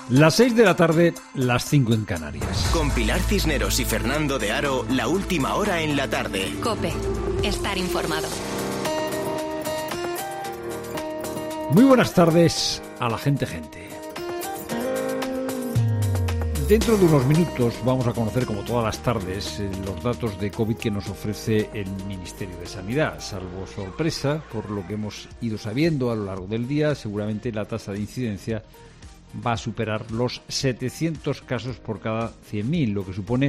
Las 6 de la tarde, las 5 en Canarias. Con Pilar Cisneros y Fernando de Aro, la última hora en la tarde. COPE. Estar informado. Muy buenas tardes a la gente. Dentro de unos minutos vamos a conocer, como todas las tardes, los datos de COVID que nos ofrece el Ministerio de Sanidad. Salvo sorpresa, por lo que hemos ido sabiendo a lo largo del día, seguramente la tasa de incidencia va a superar los 700 casos por cada 100.000, lo que supone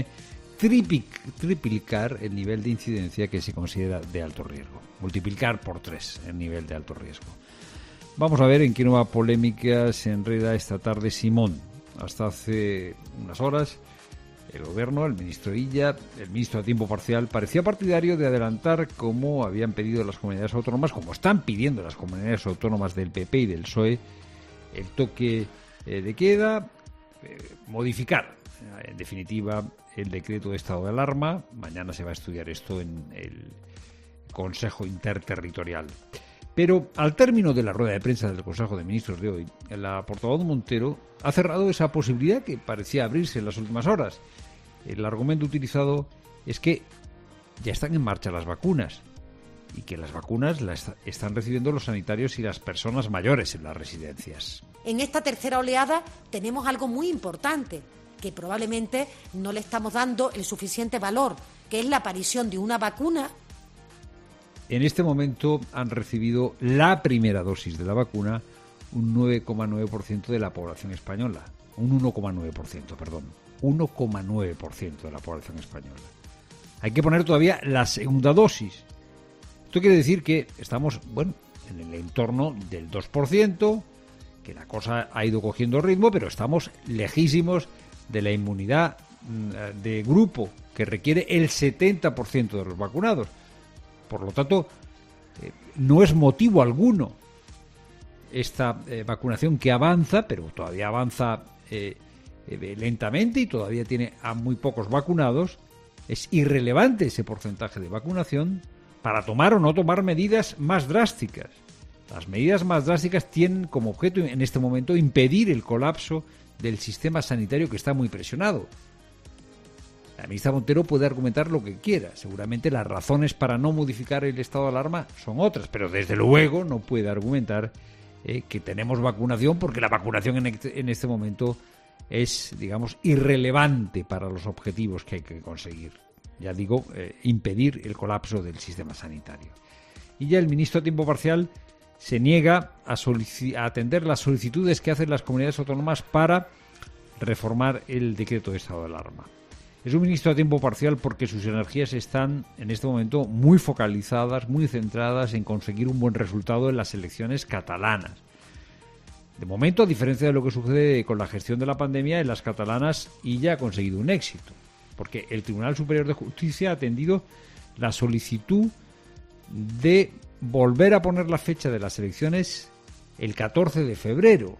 triplicar el nivel de incidencia que se considera de alto riesgo. Multiplicar por 3 el nivel de alto riesgo. Vamos a ver en qué nueva polémica se enreda esta tarde Simón. Hasta hace unas horas, el gobierno, el ministro Illa, el ministro a tiempo parcial, parecía partidario de adelantar, como habían pedido las comunidades autónomas, como están pidiendo las comunidades autónomas del PP y del PSOE, el toque de queda, modificar, en definitiva, el decreto de estado de alarma. Mañana se va a estudiar esto en el Consejo Interterritorial. Pero al término de la rueda de prensa del Consejo de Ministros de hoy, la portavoz Montero ha cerrado esa posibilidad que parecía abrirse en las últimas horas. El argumento utilizado es que ya están en marcha las vacunas y que las vacunas las están recibiendo los sanitarios y las personas mayores en las residencias. En esta tercera oleada tenemos algo muy importante, que probablemente no le estamos dando el suficiente valor, que es la aparición de una vacuna. En este momento han recibido la primera dosis de la vacuna un 9,9% de la población española. Un 1,9%, perdón. 1,9% de la población española. Hay que poner todavía la segunda dosis. Esto quiere decir que estamos, en el entorno del 2%, que la cosa ha ido cogiendo ritmo, pero estamos lejísimos de la inmunidad de grupo que requiere el 70% de los vacunados. Por lo tanto, no es motivo alguno esta vacunación que avanza, pero todavía avanza lentamente y todavía tiene a muy pocos vacunados. Es irrelevante ese porcentaje de vacunación para tomar o no tomar medidas más drásticas. Las medidas más drásticas tienen como objeto en este momento impedir el colapso del sistema sanitario, que está muy presionado. La ministra Montero puede argumentar lo que quiera. Seguramente las razones para no modificar el estado de alarma son otras, pero desde luego no puede argumentar que tenemos vacunación, porque la vacunación en este momento es, digamos, irrelevante para los objetivos que hay que conseguir. Ya digo, impedir el colapso del sistema sanitario. Y ya el ministro a tiempo parcial se niega a atender las solicitudes que hacen las comunidades autónomas para reformar el decreto de estado de alarma. Es un ministro a tiempo parcial porque sus energías están en este momento muy focalizadas, muy centradas en conseguir un buen resultado en las elecciones catalanas. De momento, a diferencia de lo que sucede con la gestión de la pandemia, en las catalanas Illa ha conseguido un éxito, porque el Tribunal Superior de Justicia ha atendido la solicitud de volver a poner la fecha de las elecciones el 14 de febrero.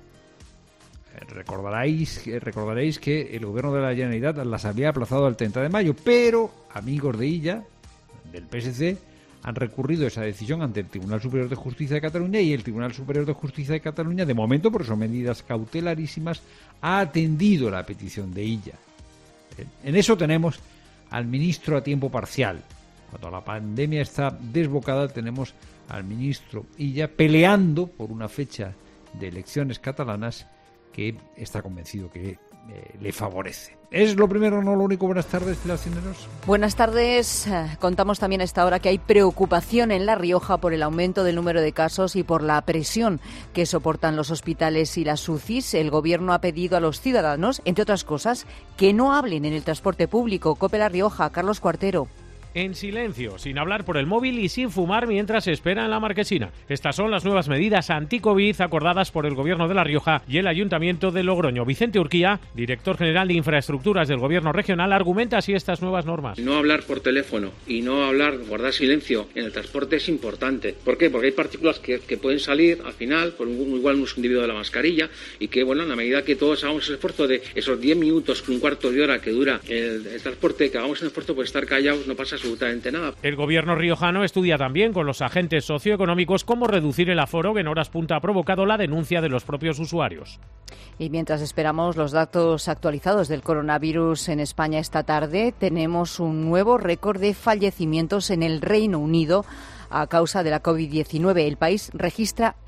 Recordaréis que el gobierno de la Generalitat las había aplazado al 30 de mayo, pero amigos de Illa, del PSC, han recurrido esa decisión ante el Tribunal Superior de Justicia de Cataluña, y el Tribunal Superior de Justicia de Cataluña, de momento, por son medidas cautelarísimas, ha atendido la petición de Illa. En eso tenemos al ministro a tiempo parcial. Cuando la pandemia está desbocada, tenemos al ministro Illa peleando por una fecha de elecciones catalanas que está convencido que le favorece. Es lo primero, no lo único. Buenas tardes, Pilar Cisneros. Buenas tardes. Contamos también a esta hora que hay preocupación en La Rioja por el aumento del número de casos y por la presión que soportan los hospitales y las UCIs. El Gobierno ha pedido a los ciudadanos, entre otras cosas, que no hablen en el transporte público. COPE La Rioja, Carlos Cuartero. En silencio, sin hablar por el móvil y sin fumar mientras se espera en la Marquesina. Estas son las nuevas medidas anti-COVID acordadas por el Gobierno de La Rioja y el Ayuntamiento de Logroño. Vicente Urquía, director general de Infraestructuras del Gobierno regional, argumenta así estas nuevas normas. No hablar por teléfono y no hablar, guardar silencio en el transporte es importante. ¿Por qué? Porque hay partículas que pueden salir al final por igual un uso indebido de la mascarilla, y que, bueno, en la medida que todos hagamos el esfuerzo de esos 10 minutos, un cuarto de hora que dura el transporte, que hagamos el esfuerzo por estar callados, no pasa absolutamente nada. El Gobierno riojano estudia también con los agentes socioeconómicos cómo reducir el aforo que en horas punta ha provocado la denuncia de los propios usuarios. Y mientras esperamos los datos actualizados del coronavirus en España esta tarde, tenemos un nuevo récord de fallecimientos en el Reino Unido a causa de la COVID-19. El país registra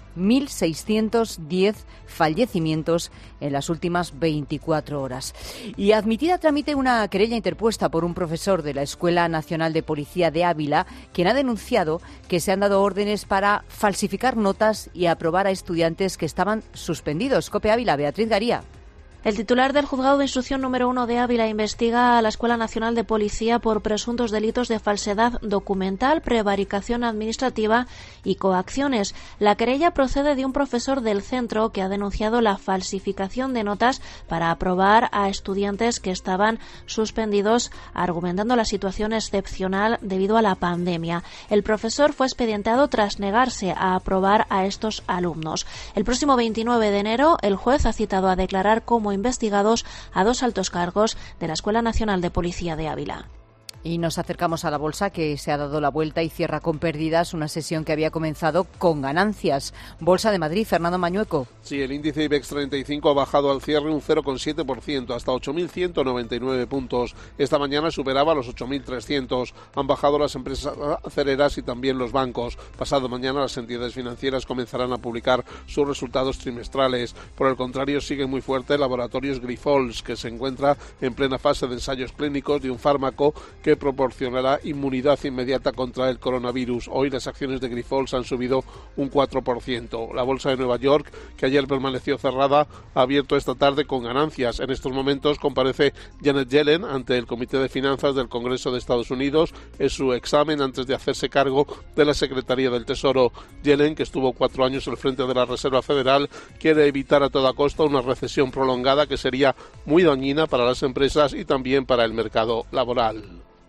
1.610 fallecimientos en las últimas 24 horas. Y admitida a trámite una querella interpuesta por un profesor de la Escuela Nacional de Policía de Ávila, quien ha denunciado que se han dado órdenes para falsificar notas y aprobar a estudiantes que estaban suspendidos. COPE Ávila, Beatriz Garía. El titular del Juzgado de Instrucción número 1 de Ávila investiga a la Escuela Nacional de Policía por presuntos delitos de falsedad documental, prevaricación administrativa y coacciones. La querella procede de un profesor del centro que ha denunciado la falsificación de notas para aprobar a estudiantes que estaban suspendidos, argumentando la situación excepcional debido a la pandemia. El profesor fue expedientado tras negarse a aprobar a estos alumnos. El próximo 29 de enero, el juez ha citado a declarar como investigados a 2 altos cargos de la Escuela Nacional de Policía de Ávila. Y nos acercamos a la bolsa, que se ha dado la vuelta y cierra con pérdidas una sesión que había comenzado con ganancias. Bolsa de Madrid, Fernando Mañueco. Sí, el índice IBEX 35 ha bajado al cierre un 0,7%, hasta 8.199 puntos. Esta mañana superaba los 8.300. Han bajado las empresas acereras y también los bancos. Pasado mañana las entidades financieras comenzarán a publicar sus resultados trimestrales. Por el contrario, sigue muy fuerte Laboratorios Grifols, que se encuentra en plena fase de ensayos clínicos de un fármaco que proporcionará inmunidad inmediata contra el coronavirus. Hoy las acciones de Grifols han subido un 4%. La bolsa de Nueva York, que ayer permaneció cerrada, ha abierto esta tarde con ganancias. En estos momentos comparece Janet Yellen ante el Comité de Finanzas del Congreso de Estados Unidos. Es su examen antes de hacerse cargo de la Secretaría del Tesoro. Yellen, que estuvo 4 años al frente de la Reserva Federal, quiere evitar a toda costa una recesión prolongada que sería muy dañina para las empresas y también para el mercado laboral.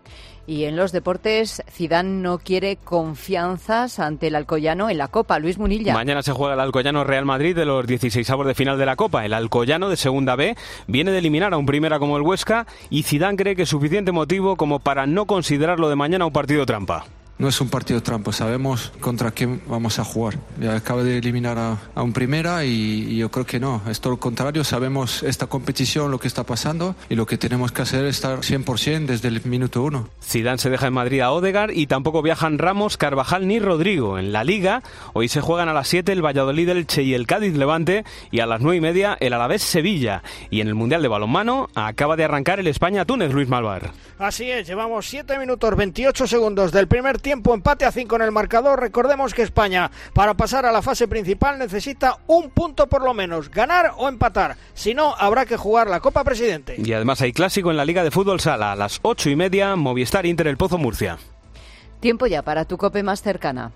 Y en los deportes, Zidane no quiere confianzas ante el Alcoyano en la Copa. Luis Munilla. Mañana se juega el Alcoyano Real Madrid de los 16avos de final de la Copa. El Alcoyano, de Segunda B, viene de eliminar a un Primera como el Huesca y Zidane cree que es suficiente motivo como para no considerarlo de mañana un partido trampa. No es un partido trampa, sabemos contra quién vamos a jugar. Ya acaba de eliminar a un Primera y yo creo que no. Es todo lo contrario, sabemos esta competición, lo que está pasando y lo que tenemos que hacer es estar 100% desde el minuto 1. Zidane se deja en Madrid a Odegaard y tampoco viajan Ramos, Carvajal ni Rodrigo. En la Liga, hoy se juegan a las 7 el Valladolid, Elche y el Cádiz Levante y a las 9:30 el Alavés Sevilla. Y en el Mundial de Balonmano acaba de arrancar el España-Túnez, Luis Malvar. Así es, llevamos 7 minutos 28 segundos del primer tiempo, empate a 5 en el marcador. Recordemos que España, para pasar a la fase principal, necesita un punto por lo menos, ganar o empatar. Si no, habrá que jugar la Copa Presidente. Y además hay clásico en la Liga de Fútbol Sala, a las 8:30, Movistar Inter El Pozo Murcia. Tiempo ya para tu COPE más cercana.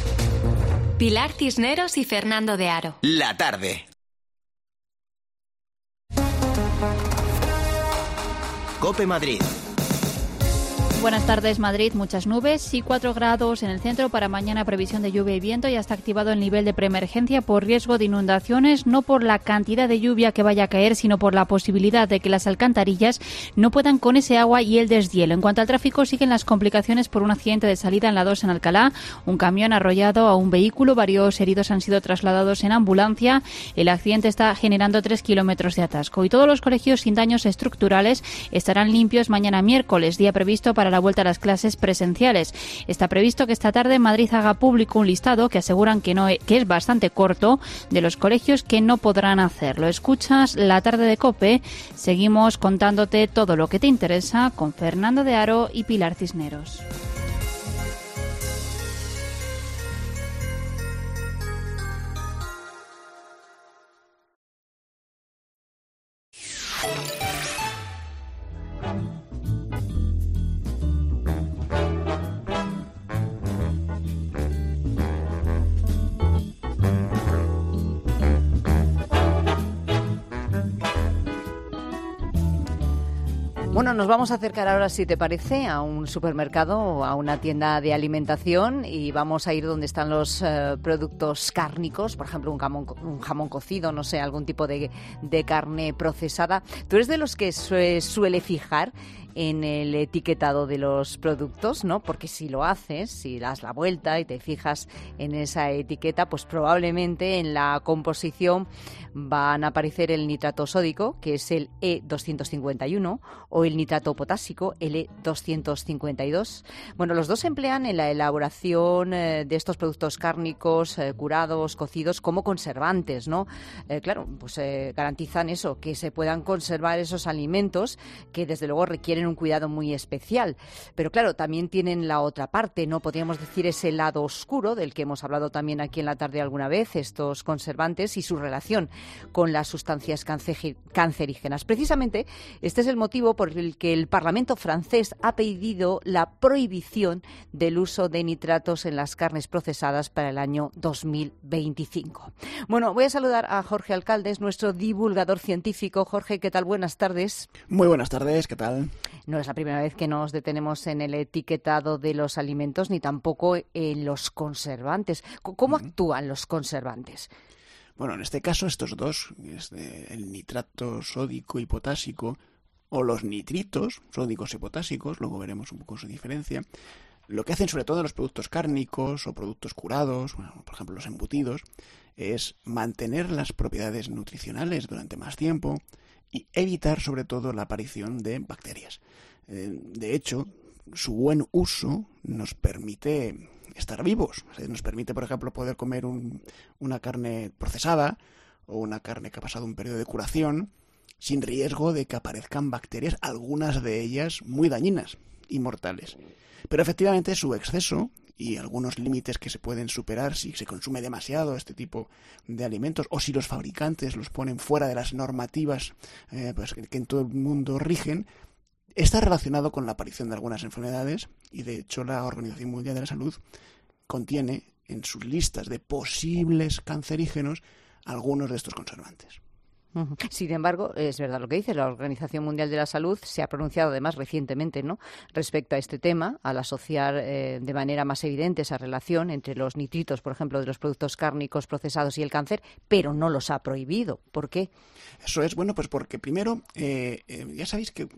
Pilar Cisneros y Fernando de Aro. La tarde. COPE Madrid. Buenas tardes, Madrid. Muchas nubes y 4 grados en el centro. Para mañana previsión de lluvia y viento. Ya está activado el nivel de preemergencia por riesgo de inundaciones, no por la cantidad de lluvia que vaya a caer, sino por la posibilidad de que las alcantarillas no puedan con ese agua y el deshielo. En cuanto al tráfico, siguen las complicaciones por un accidente de salida en la 2 en Alcalá. Un camión ha arrollado a un vehículo. Varios heridos han sido trasladados en ambulancia. El accidente está generando 3 kilómetros de atasco. Y todos los colegios sin daños estructurales estarán limpios mañana miércoles, día previsto para la vuelta a las clases presenciales. Está previsto que esta tarde Madrid haga público un listado que aseguran que es bastante corto de los colegios que no podrán hacerlo. Escuchas La Tarde de COPE. Seguimos contándote todo lo que te interesa con Fernando de Aro y Pilar Cisneros. Bueno, nos vamos a acercar ahora, si te parece, a un supermercado o a una tienda de alimentación y vamos a ir donde están los productos cárnicos, por ejemplo, un jamón cocido, no sé, algún tipo de carne procesada. ¿Tú eres de los que suele fijar en el etiquetado de los productos, ¿no? Porque si lo haces, si das la vuelta y te fijas en esa etiqueta, pues probablemente en la composición van a aparecer el nitrato sódico, que es el E251, o el nitrato potásico, el E252. Bueno, los dos se emplean en la elaboración de estos productos cárnicos, curados, cocidos, como conservantes, ¿no? Claro, pues garantizan eso, que se puedan conservar esos alimentos que desde luego requieren un cuidado muy especial. Pero claro, también tienen la otra parte, ¿no? Podríamos decir ese lado oscuro del que hemos hablado también aquí en la tarde alguna vez, estos conservantes y su relación con las sustancias cancerígenas. Precisamente este es el motivo por el que el Parlamento francés ha pedido la prohibición del uso de nitratos en las carnes procesadas para el año 2025. Bueno, voy a saludar a Jorge Alcaldes, nuestro divulgador científico. Jorge, ¿qué tal? Buenas tardes. Muy buenas tardes, ¿qué tal? No es la primera vez que nos detenemos en el etiquetado de los alimentos ni tampoco en los conservantes. ¿Cómo actúan los conservantes? Bueno, en este caso estos dos, el nitrato sódico y potásico, o los nitritos sódicos y potásicos, luego veremos un poco su diferencia, lo que hacen sobre todo en los productos cárnicos o productos curados, bueno, por ejemplo los embutidos, es mantener las propiedades nutricionales durante más tiempo y evitar sobre todo la aparición de bacterias. De hecho, su buen uso nos permite estar vivos. O sea, nos permite, por ejemplo, poder comer una carne procesada o una carne que ha pasado un periodo de curación sin riesgo de que aparezcan bacterias, algunas de ellas muy dañinas y mortales. Pero efectivamente su exceso y algunos límites que se pueden superar si se consume demasiado este tipo de alimentos o si los fabricantes los ponen fuera de las normativas pues que en todo el mundo rigen, está relacionado con la aparición de algunas enfermedades y de hecho la Organización Mundial de la Salud contiene en sus listas de posibles cancerígenos algunos de estos conservantes. Sin embargo, es verdad lo que dice, la Organización Mundial de la Salud se ha pronunciado además recientemente, ¿no?, respecto a este tema, al asociar de manera más evidente esa relación entre los nitritos, por ejemplo, de los productos cárnicos procesados y el cáncer, pero no los ha prohibido. ¿Por qué? Eso es, bueno, pues porque primero, ya sabéis que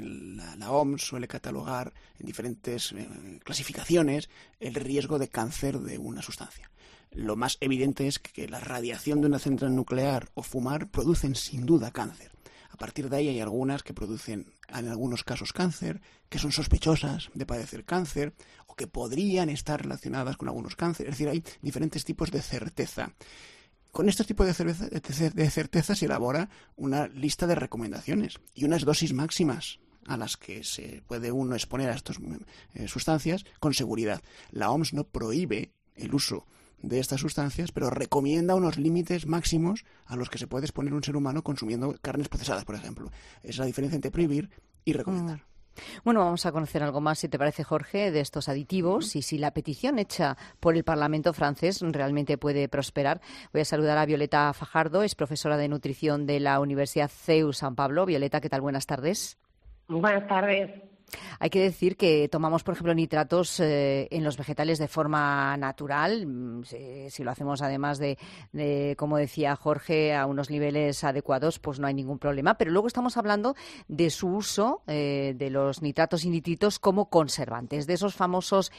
la OMS suele catalogar en diferentes clasificaciones el riesgo de cáncer de una sustancia. Lo más evidente es que la radiación de una central nuclear o fumar producen sin duda cáncer. A partir de ahí hay algunas que producen en algunos casos cáncer, que son sospechosas de padecer cáncer o que podrían estar relacionadas con algunos cánceres. Es decir, hay diferentes tipos de certeza. Con estos tipos de certeza se elabora una lista de recomendaciones y unas dosis máximas a las que se puede uno exponer a estas sustancias con seguridad. La OMS no prohíbe el uso de estas sustancias, pero recomienda unos límites máximos a los que se puede exponer un ser humano consumiendo carnes procesadas, por ejemplo. Es la diferencia entre prohibir y recomendar. Bueno, vamos a conocer algo más, si te parece, Jorge, de estos aditivos y si la petición hecha por el Parlamento francés realmente puede prosperar. Voy a saludar a Violeta Fajardo, es profesora de nutrición de la Universidad CEU San Pablo. Violeta, ¿qué tal? Buenas tardes. Buenas tardes. Hay que decir que tomamos, por ejemplo, nitratos en los vegetales de forma natural, si lo hacemos además de, como decía Jorge, a unos niveles adecuados, pues no hay ningún problema. Pero luego estamos hablando de su uso de los nitratos y nitritos como conservantes, de esos famosos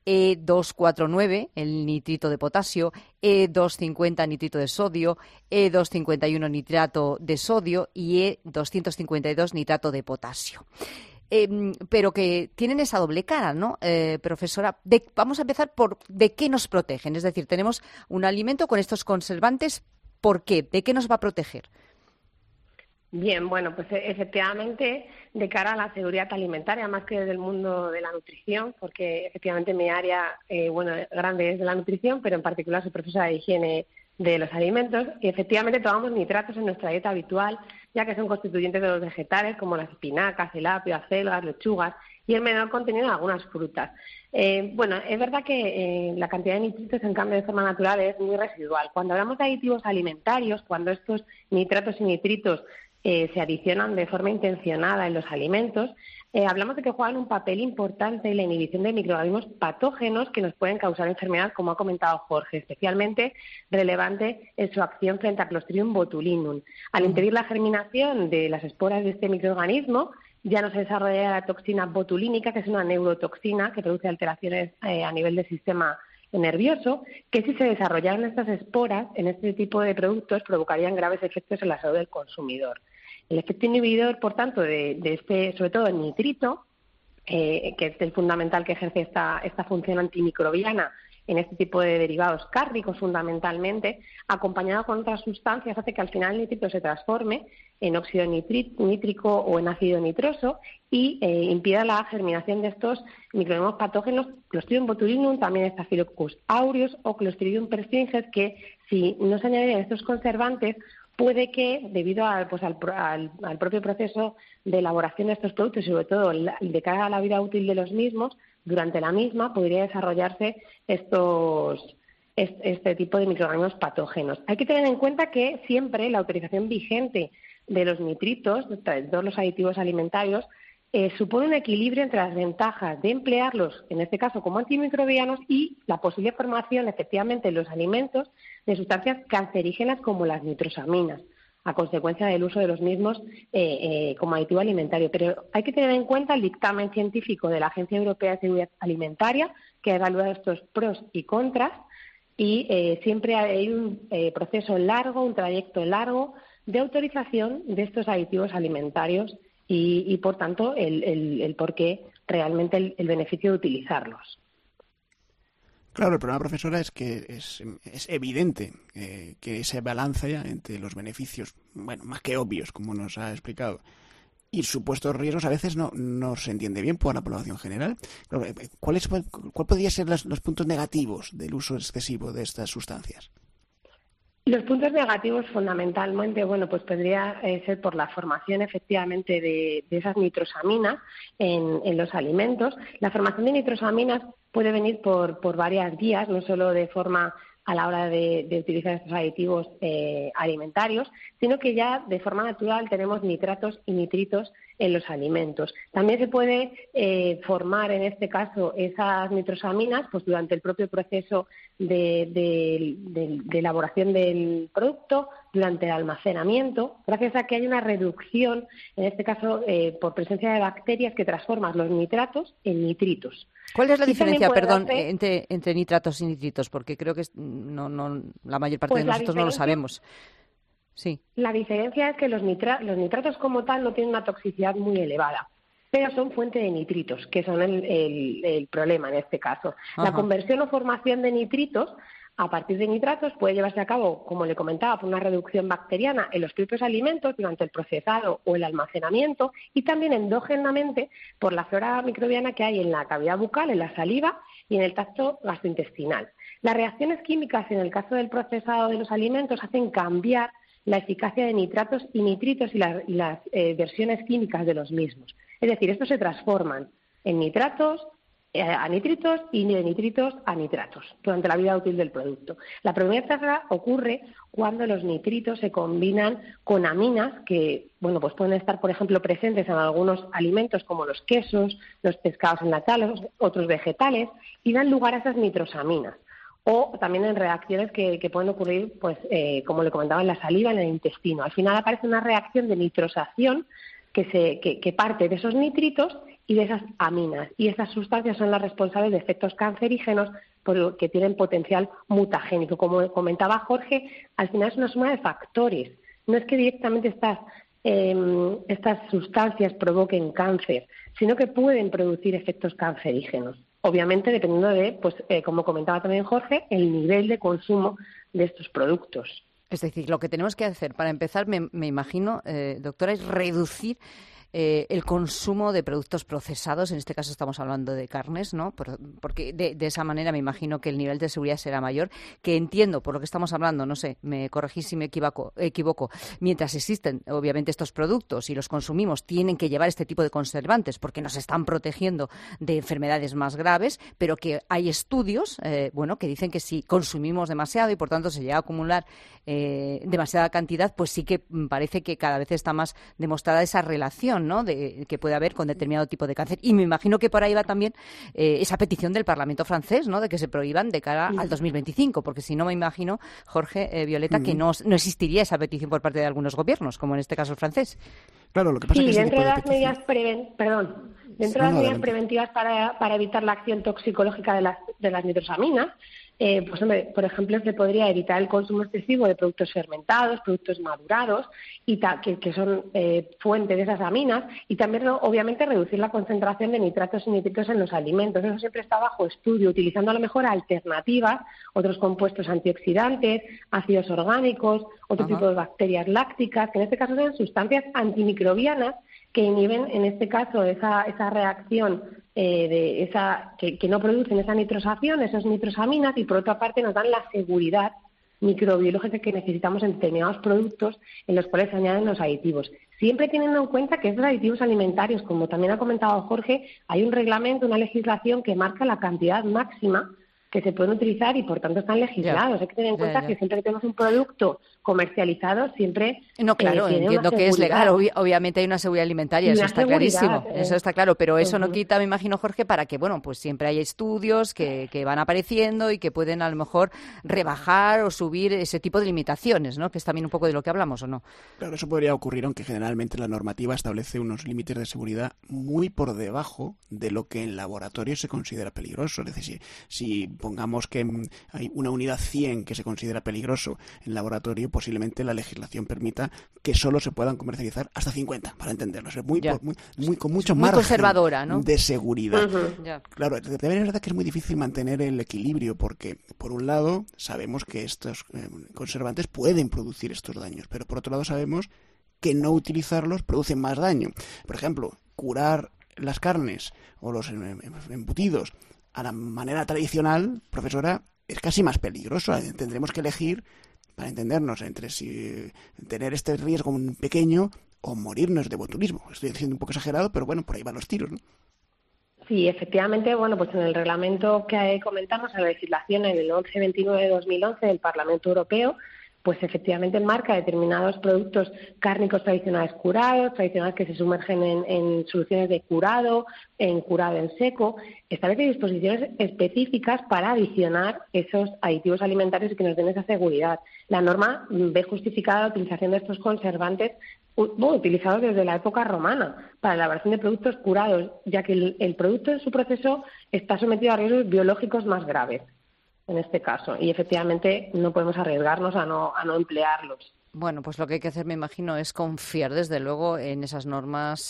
E249, el nitrito de potasio, E250 nitrito de sodio, E251 nitrato de sodio y E252 nitrato de potasio. Pero que tienen esa doble cara, ¿no, profesora? Vamos a empezar por ¿de qué nos protegen? Es decir, tenemos un alimento con estos conservantes, ¿por qué? ¿De qué nos va a proteger? Bien, bueno, pues efectivamente de cara a la seguridad alimentaria, más que del mundo de la nutrición, porque efectivamente mi área, grande es de la nutrición, pero en particular soy profesora de higiene de los alimentos y efectivamente tomamos nitratos en nuestra dieta habitual, ya que son constituyentes de los vegetales como las espinacas, el apio, acelgas, lechugas y el menor contenido de algunas frutas. Es verdad que la cantidad de nitritos en cambio de forma natural es muy residual. Cuando hablamos de aditivos alimentarios, cuando estos nitratos y nitritos se adicionan de forma intencionada en los alimentos, hablamos de que juegan un papel importante en la inhibición de microorganismos patógenos que nos pueden causar enfermedad, como ha comentado Jorge, especialmente relevante en su acción frente a Clostridium botulinum. Al impedir la germinación de las esporas de este microorganismo, ya no se desarrolla la toxina botulínica, que es una neurotoxina que produce alteraciones a nivel del sistema nervioso, que si se desarrollaran estas esporas en este tipo de productos provocarían graves efectos en la salud del consumidor. El efecto inhibidor, por tanto, de este, sobre todo el nitrito, que es el fundamental que ejerce esta función antimicrobiana en este tipo de derivados cárnicos fundamentalmente, acompañado con otras sustancias, hace que al final el nitrito se transforme en óxido nítrico o en ácido nitroso y impida la germinación de estos microorganismos patógenos, Clostridium botulinum, también Staphylococcus aureus o Clostridium perfringens, que si no se añaden estos conservantes, puede que, debido al propio proceso de elaboración de estos productos y sobre todo de cara a la vida útil de los mismos, durante la misma podría desarrollarse este tipo de microorganismos patógenos. Hay que tener en cuenta que siempre la autorización vigente de los nitritos, de todos los aditivos alimentarios, supone un equilibrio entre las ventajas de emplearlos, en este caso como antimicrobianos, y la posible formación, efectivamente, en los alimentos de sustancias cancerígenas como las nitrosaminas, a consecuencia del uso de los mismos como aditivo alimentario. Pero hay que tener en cuenta el dictamen científico de la Agencia Europea de Seguridad Alimentaria, que ha evaluado estos pros y contras, y siempre hay un proceso largo, un trayecto largo de autorización de estos aditivos alimentarios y por tanto, el por qué realmente el beneficio de utilizarlos. Claro, el problema, profesora, es que es evidente que ese balance entre los beneficios, bueno, más que obvios, como nos ha explicado, y supuestos riesgos a veces no se entiende bien por la población general. ¿Cuál podrían ser los puntos negativos del uso excesivo de estas sustancias? Los puntos negativos fundamentalmente, bueno, pues podría ser por la formación efectivamente de esas nitrosaminas en los alimentos. La formación de nitrosaminas puede venir por varias vías, no solo de forma a la hora de utilizar estos aditivos alimentarios, sino que ya de forma natural tenemos nitratos y nitritos en los alimentos. También se puede formar, en este caso, esas nitrosaminas pues durante el propio proceso de elaboración del producto, durante el almacenamiento, gracias a que hay una reducción, en este caso, por presencia de bacterias que transforman los nitratos en nitritos. ¿Cuál es la diferencia, entre nitratos y nitritos? Porque creo que no la mayor parte de nosotros no lo sabemos. Sí. La diferencia es que los nitratos como tal no tienen una toxicidad muy elevada, pero son fuente de nitritos, que son el problema en este caso. Ajá. La conversión o formación de nitritos a partir de nitratos puede llevarse a cabo, como le comentaba, por una reducción bacteriana en los propios alimentos durante el procesado o el almacenamiento y también endógenamente por la flora microbiana que hay en la cavidad bucal, en la saliva y en el tracto gastrointestinal. Las reacciones químicas en el caso del procesado de los alimentos hacen cambiar la eficacia de nitratos y nitritos y las versiones químicas de los mismos. Es decir, estos se transforman en nitratos a nitritos y de nitritos a nitratos durante la vida útil del producto. La primera etapa ocurre cuando los nitritos se combinan con aminas que, bueno, pues pueden estar, por ejemplo, presentes en algunos alimentos como los quesos, los pescados enlatados, otros vegetales, y dan lugar a esas nitrosaminas. O también en reacciones que pueden ocurrir, pues, como le comentaba, en la saliva, en el intestino. Al final aparece una reacción de nitrosación que parte de esos nitritos y de esas aminas. Y esas sustancias son las responsables de efectos cancerígenos porque tienen potencial mutagénico. Como comentaba Jorge, al final es una suma de factores. No es que directamente estas sustancias provoquen cáncer, sino que pueden producir efectos cancerígenos. Obviamente, dependiendo de, pues, como comentaba también Jorge, el nivel de consumo de estos productos. Es decir, lo que tenemos que hacer para empezar, me imagino, doctora, es reducir el consumo de productos procesados, en este caso estamos hablando de carnes, ¿no? Porque de esa manera me imagino que el nivel de seguridad será mayor, que entiendo, por lo que estamos hablando, no sé, me corregís si me equivoco, mientras existen obviamente estos productos y los consumimos, tienen que llevar este tipo de conservantes porque nos están protegiendo de enfermedades más graves, pero que hay estudios, que dicen que si consumimos demasiado y por tanto se llega a acumular demasiada cantidad, pues sí que parece que cada vez está más demostrada esa relación, ¿no?, que puede haber con determinado tipo de cáncer. Y me imagino que por ahí va también esa petición del Parlamento francés, ¿no?, de que se prohíban de cara al 2025, porque si no me imagino, Jorge, Violeta, que no existiría esa petición por parte de algunos gobiernos, como en este caso el francés. Claro, lo que pasa es que dentro de las medidas preventivas para evitar la acción toxicológica de las nitrosaminas, pues hombre, por ejemplo, se podría evitar el consumo excesivo de productos fermentados, productos madurados, y que son fuente de esas aminas, y también, obviamente, reducir la concentración de nitratos y nitritos en los alimentos. Eso siempre está bajo estudio, utilizando a lo mejor alternativas, otros compuestos antioxidantes, ácidos orgánicos, otro tipo de bacterias lácticas, que en este caso son sustancias antimicrobianas que inhiben, en este caso, esa reacción que no producen esa nitrosación, esas nitrosaminas, y por otra parte nos dan la seguridad microbiológica que necesitamos en determinados productos en los cuales se añaden los aditivos. Siempre teniendo en cuenta que esos aditivos alimentarios, como también ha comentado Jorge, hay un reglamento, una legislación que marca la cantidad máxima que se pueden utilizar y por tanto están legislados. Hay que tener en cuenta que siempre que tenemos un producto comercializado siempre... No, claro, entiendo que es legal, obviamente hay una seguridad alimentaria, eso está clarísimo, eso está claro, pero eso no quita, me imagino, Jorge, para que, pues siempre hay estudios que van apareciendo y que pueden a lo mejor rebajar o subir ese tipo de limitaciones, ¿no?, que es también un poco de lo que hablamos, ¿o no? Claro, eso podría ocurrir, aunque generalmente la normativa establece unos límites de seguridad muy por debajo de lo que en laboratorio se considera peligroso. Es decir, si pongamos que hay una unidad 100 que se considera peligroso en laboratorio, posiblemente la legislación permita que solo se puedan comercializar hasta 50, para entenderlo. Es con mucho margen conservadora, ¿no?, de seguridad. Claro, también es verdad que es muy difícil mantener el equilibrio porque, por un lado, sabemos que estos conservantes pueden producir estos daños, pero por otro lado sabemos que no utilizarlos produce más daño. Por ejemplo, curar las carnes o los embutidos a la manera tradicional, profesora, es casi más peligroso. Tendremos que elegir, para entendernos, entre si tener este riesgo pequeño o morirnos de botulismo. Estoy diciendo un poco exagerado, pero bueno, por ahí van los tiros, ¿no? Sí, efectivamente, pues en el reglamento que comentamos, en la legislación en el 1129 de 2011 del Parlamento Europeo, pues efectivamente marca determinados productos cárnicos tradicionales curados, tradicionales que se sumergen en soluciones de curado, en curado en seco. Establece disposiciones específicas para adicionar esos aditivos alimentarios y que nos den esa seguridad. La norma ve justificada la utilización de estos conservantes utilizados desde la época romana para la elaboración de productos curados, ya que el producto en su proceso está sometido a riesgos biológicos más graves, en este caso, y efectivamente no podemos arriesgarnos a no emplearlos. Bueno, pues lo que hay que hacer, me imagino, es confiar desde luego en esas normas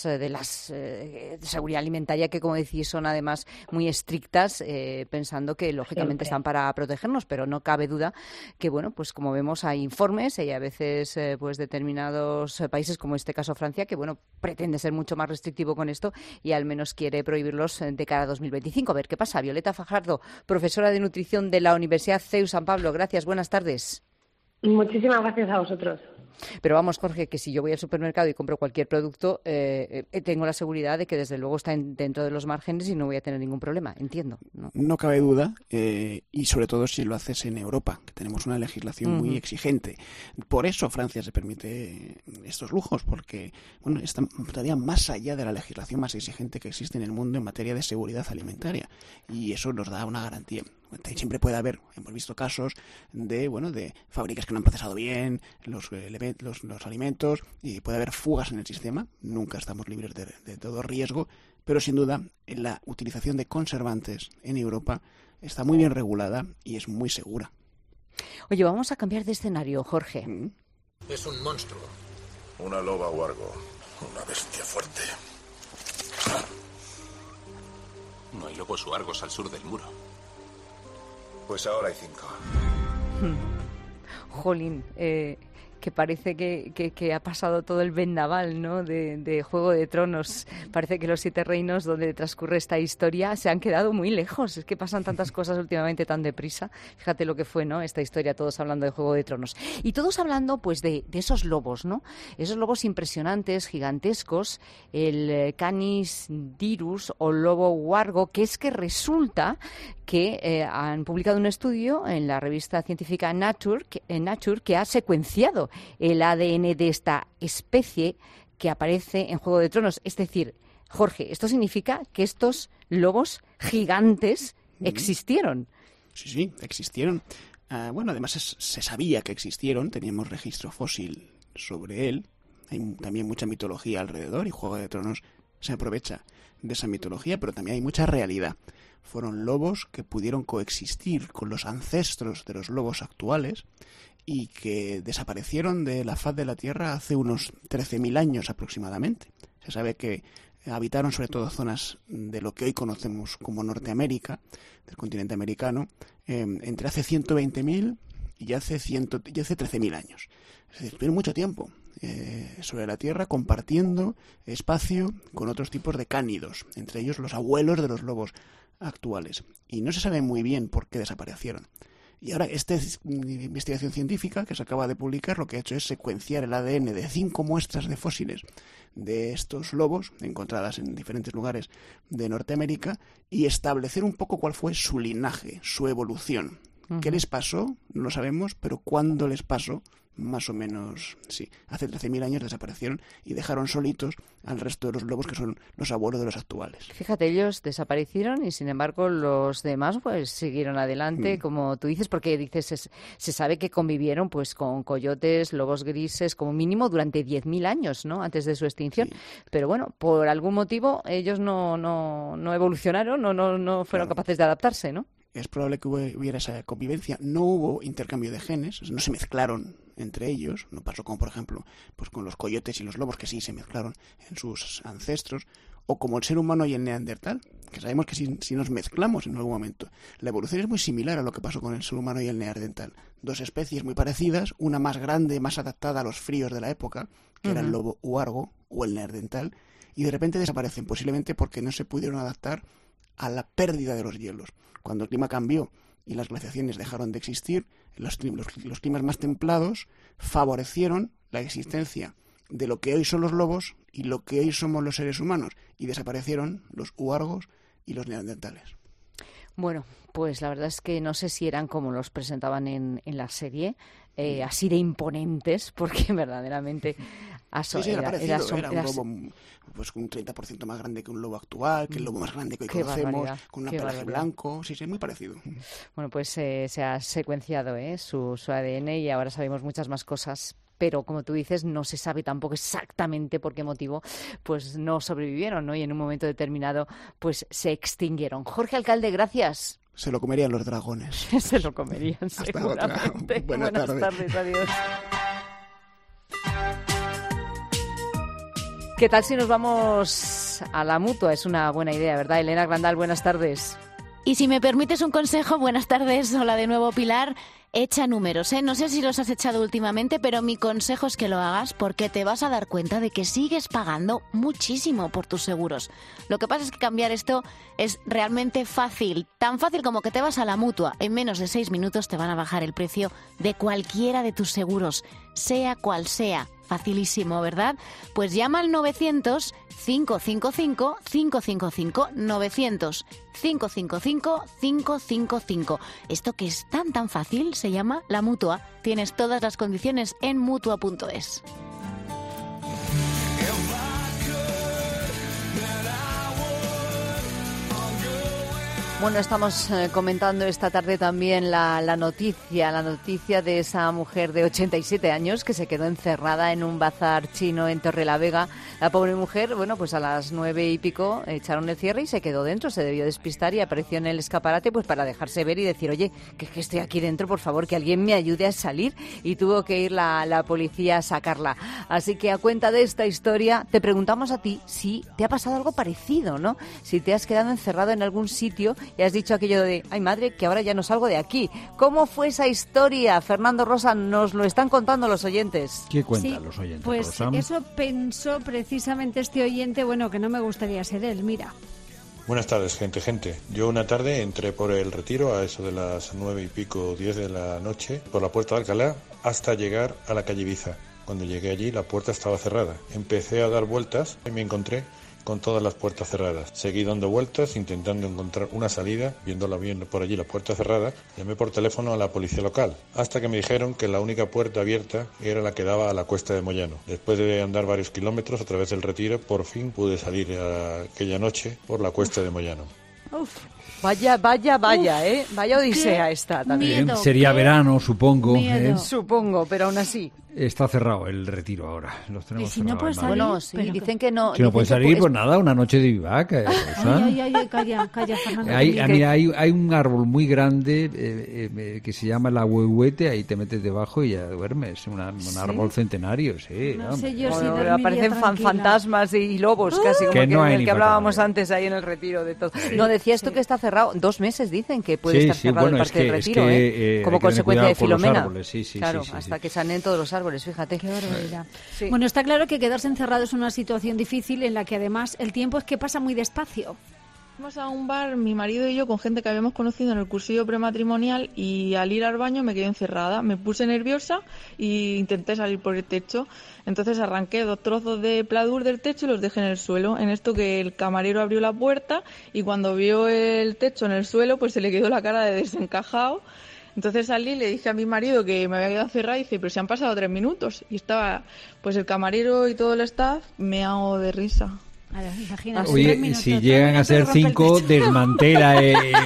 de seguridad alimentaria que, como decís, son además muy estrictas, pensando que lógicamente están para protegernos, pero no cabe duda que, pues como vemos, hay informes y a veces pues determinados países, como en este caso Francia, que pretende ser mucho más restrictivo con esto y al menos quiere prohibirlos de cara a 2025. A ver qué pasa. Violeta Fajardo, profesora de nutrición de la Universidad CEU San Pablo. Gracias, buenas tardes. Muchísimas gracias a vosotros. Pero vamos, Jorge, que si yo voy al supermercado y compro cualquier producto, tengo la seguridad de que desde luego está dentro de los márgenes y no voy a tener ningún problema, entiendo. No cabe duda, y sobre todo si lo haces en Europa, que tenemos una legislación muy exigente. Por eso Francia se permite estos lujos, porque está todavía más allá de la legislación más exigente que existe en el mundo en materia de seguridad alimentaria, y eso nos da una garantía. Siempre puede haber, hemos visto casos de fábricas que no han procesado bien los alimentos, y puede haber fugas en el sistema. Nunca estamos libres de todo riesgo, pero sin duda la utilización de conservantes en Europa está muy bien regulada y es muy segura. Oye, vamos a cambiar de escenario, Jorge. Es un monstruo. Una loba o algo. Una bestia fuerte. No hay lobos o argos al sur del muro. Pues ahora hay 5. Jolín, ¿qué que parece que ha pasado todo el vendaval, ¿no?, de Juego de Tronos. Parece que los 7 reinos donde transcurre esta historia se han quedado muy lejos. Es que pasan tantas cosas últimamente tan deprisa. Fíjate lo que fue, ¿no?, esta historia, todos hablando de Juego de Tronos. Y todos hablando, pues, de esos lobos, ¿no? Esos lobos impresionantes, gigantescos, el Canis dirus o lobo huargo, que es que resulta que han publicado un estudio en la revista científica Nature que ha secuenciado el ADN de esta especie que aparece en Juego de Tronos. Es decir, Jorge, esto significa que estos lobos gigantes existieron. Sí, existieron. Bueno, además se sabía que existieron, teníamos registro fósil sobre él. Hay también mucha mitología alrededor y Juego de Tronos se aprovecha de esa mitología, pero también hay mucha realidad. Fueron lobos que pudieron coexistir con los ancestros de los lobos actuales y que desaparecieron de la faz de la Tierra hace unos 13.000 años aproximadamente. Se sabe que habitaron sobre todo zonas de lo que hoy conocemos como Norteamérica, del continente americano, entre hace 120.000 y hace 13.000 años. Es decir, estuvieron mucho tiempo sobre la Tierra compartiendo espacio con otros tipos de cánidos, entre ellos los abuelos de los lobos actuales. Y no se sabe muy bien por qué desaparecieron. Y ahora esta investigación científica que se acaba de publicar lo que ha hecho es secuenciar el ADN de 5 muestras de fósiles de estos lobos encontradas en diferentes lugares de Norteamérica y establecer un poco cuál fue su linaje, su evolución. ¿Qué les pasó? No lo sabemos, pero ¿cuándo les pasó? Más o menos, sí. Hace 13.000 años desaparecieron y dejaron solitos al resto de los lobos que son los abuelos de los actuales. Fíjate, ellos desaparecieron y sin embargo los demás pues siguieron adelante, como tú dices, porque dices se sabe que convivieron pues con coyotes, lobos grises, como mínimo durante 10.000 años, ¿no?, antes de su extinción. Sí. Pero bueno, por algún motivo ellos no evolucionaron, no fueron capaces de adaptarse, ¿no? Es probable que hubiera esa convivencia. No hubo intercambio de genes, no se mezclaron entre ellos. No pasó como, por ejemplo, pues con los coyotes y los lobos, que sí se mezclaron en sus ancestros. O como el ser humano y el neandertal, que sabemos que si nos mezclamos en algún momento. La evolución es muy similar a lo que pasó con el ser humano y el neandertal. 2 especies muy parecidas, una más grande, más adaptada a los fríos de la época, que era el lobo huargo o el neandertal, y de repente desaparecen, posiblemente porque no se pudieron adaptar a la pérdida de los hielos. Cuando el clima cambió y las glaciaciones dejaron de existir, los climas más templados favorecieron la existencia de lo que hoy son los lobos y lo que hoy somos los seres humanos, y desaparecieron los huargos y los neandertales. Bueno, pues la verdad es que no sé si eran como los presentaban en la serie, así de imponentes, porque verdaderamente era un lobo pues un 30% más grande que un lobo actual, que el lobo más grande que hoy conocemos, con un pelaje blanco. Sí, muy parecido. Bueno, pues se ha secuenciado su ADN y ahora sabemos muchas más cosas. Pero, como tú dices, no se sabe tampoco exactamente por qué motivo pues no sobrevivieron, ¿no? Y en un momento determinado pues se extinguieron. Jorge Alcalde, gracias. Se lo comerían los dragones. Se lo comerían, seguramente. Buenas tardes, adiós. ¿Qué tal si nos vamos a la Mutua? Es una buena idea, ¿verdad? Elena Grandal, buenas tardes. Y si me permites un consejo, buenas tardes. Hola de nuevo, Pilar. Echa números, ¿eh? No sé si los has echado últimamente, pero mi consejo es que lo hagas porque te vas a dar cuenta de que sigues pagando muchísimo por tus seguros. Lo que pasa es que cambiar esto es realmente fácil. Tan fácil como que te vas a la Mutua. En menos de 6 minutos te van a bajar el precio de cualquiera de tus seguros, sea cual sea. Facilísimo, ¿verdad? Pues llama al 900-555-555. 900-555-555. Esto que es tan fácil se llama la Mutua. Tienes todas las condiciones en Mutua.es. Bueno, estamos comentando esta tarde también la noticia de esa mujer de 87 años que se quedó encerrada en un bazar chino en Torrelavega. La pobre mujer, bueno, pues a las 9 y pico echaron el cierre y se quedó dentro, se debió despistar y apareció en el escaparate pues para dejarse ver y decir, oye, que estoy aquí dentro, por favor, que alguien me ayude a salir, y tuvo que ir la policía a sacarla. Así que a cuenta de esta historia te preguntamos a ti si te ha pasado algo parecido, ¿no? Si te has quedado encerrado en algún sitio y has dicho aquello de, ay madre, que ahora ya no salgo de aquí. ¿Cómo fue esa historia? Fernando Rosa, nos lo están contando los oyentes. ¿Qué cuentan los oyentes, pues Rosa? Eso pensó precisamente este oyente, bueno, que no me gustaría ser él, mira. Buenas tardes, gente. Yo una tarde entré por el Retiro a eso de las 9 y pico, 10 de la noche, por la Puerta de Alcalá, hasta llegar a la calle Ibiza. Cuando llegué allí, la puerta estaba cerrada. Empecé a dar vueltas y me encontré con todas las puertas cerradas. Seguí dando vueltas, intentando encontrar una salida, viéndola bien por allí la puerta cerrada. Llamé por teléfono a la policía local, hasta que me dijeron que la única puerta abierta era la que daba a la Cuesta de Moyano. Después de andar varios kilómetros a través del Retiro, por fin pude salir aquella noche por la Cuesta de Moyano. Uf. Vaya, vaya odisea esta también. Miedo, sería verano, supongo. Supongo, pero aún así. Está cerrado el Retiro ahora. Los tenemos si no puedes cerrados. salir, Bueno, sí, dicen que no. Si no puedes salir, pues nada, una noche de vivac. Ay, calla, Fernando. Mira, hay un árbol muy grande que se llama la huehuete, ahí te metes debajo y ya duermes. Un árbol centenario, sí. No sé yo bueno, si aparecen fantasmas y lobos, casi como el que hablábamos antes ahí en el Retiro de todo. Sí, no, decías tú que está cerrado 2 meses, dicen que puede estar cerrado bueno, el Parque del Retiro, como consecuencia de Filomena. Claro, hasta que sanen todos los árboles, fíjate. Qué barbaridad. Sí. Bueno, está claro que quedarse encerrado es una situación difícil en la que además el tiempo es que pasa muy despacio. Fuimos a un bar, mi marido y yo, con gente que habíamos conocido en el cursillo prematrimonial, y al ir al baño me quedé encerrada. Me puse nerviosa e intenté salir por el techo. Entonces arranqué 2 trozos de pladur del techo y los dejé en el suelo. En esto que el camarero abrió la puerta y cuando vio el techo en el suelo, pues se le quedó la cara de desencajado. Entonces salí y le dije a mi marido que me había quedado encerrada y dice, pero se han pasado 3 minutos. Y estaba pues el camarero y todo el staff meao de risa. Oye, si llegan a ser 5, desmantela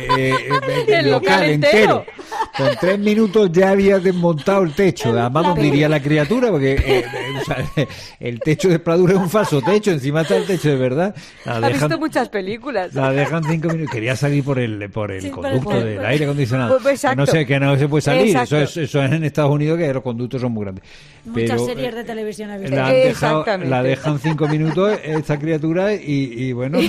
el local entero. Con 3 minutos ya había desmontado el techo. Además, ¿dónde iría la criatura? Porque el techo de Pradura es un falso techo. Encima está el techo de verdad. Ha visto muchas películas. La dejan 5 minutos. Quería salir por el conducto del aire acondicionado. Pues que no se puede salir. Eso es en Estados Unidos, que los conductos son muy grandes. Muchas series de televisión he visto. La dejan 5 minutos esta criatura y bueno...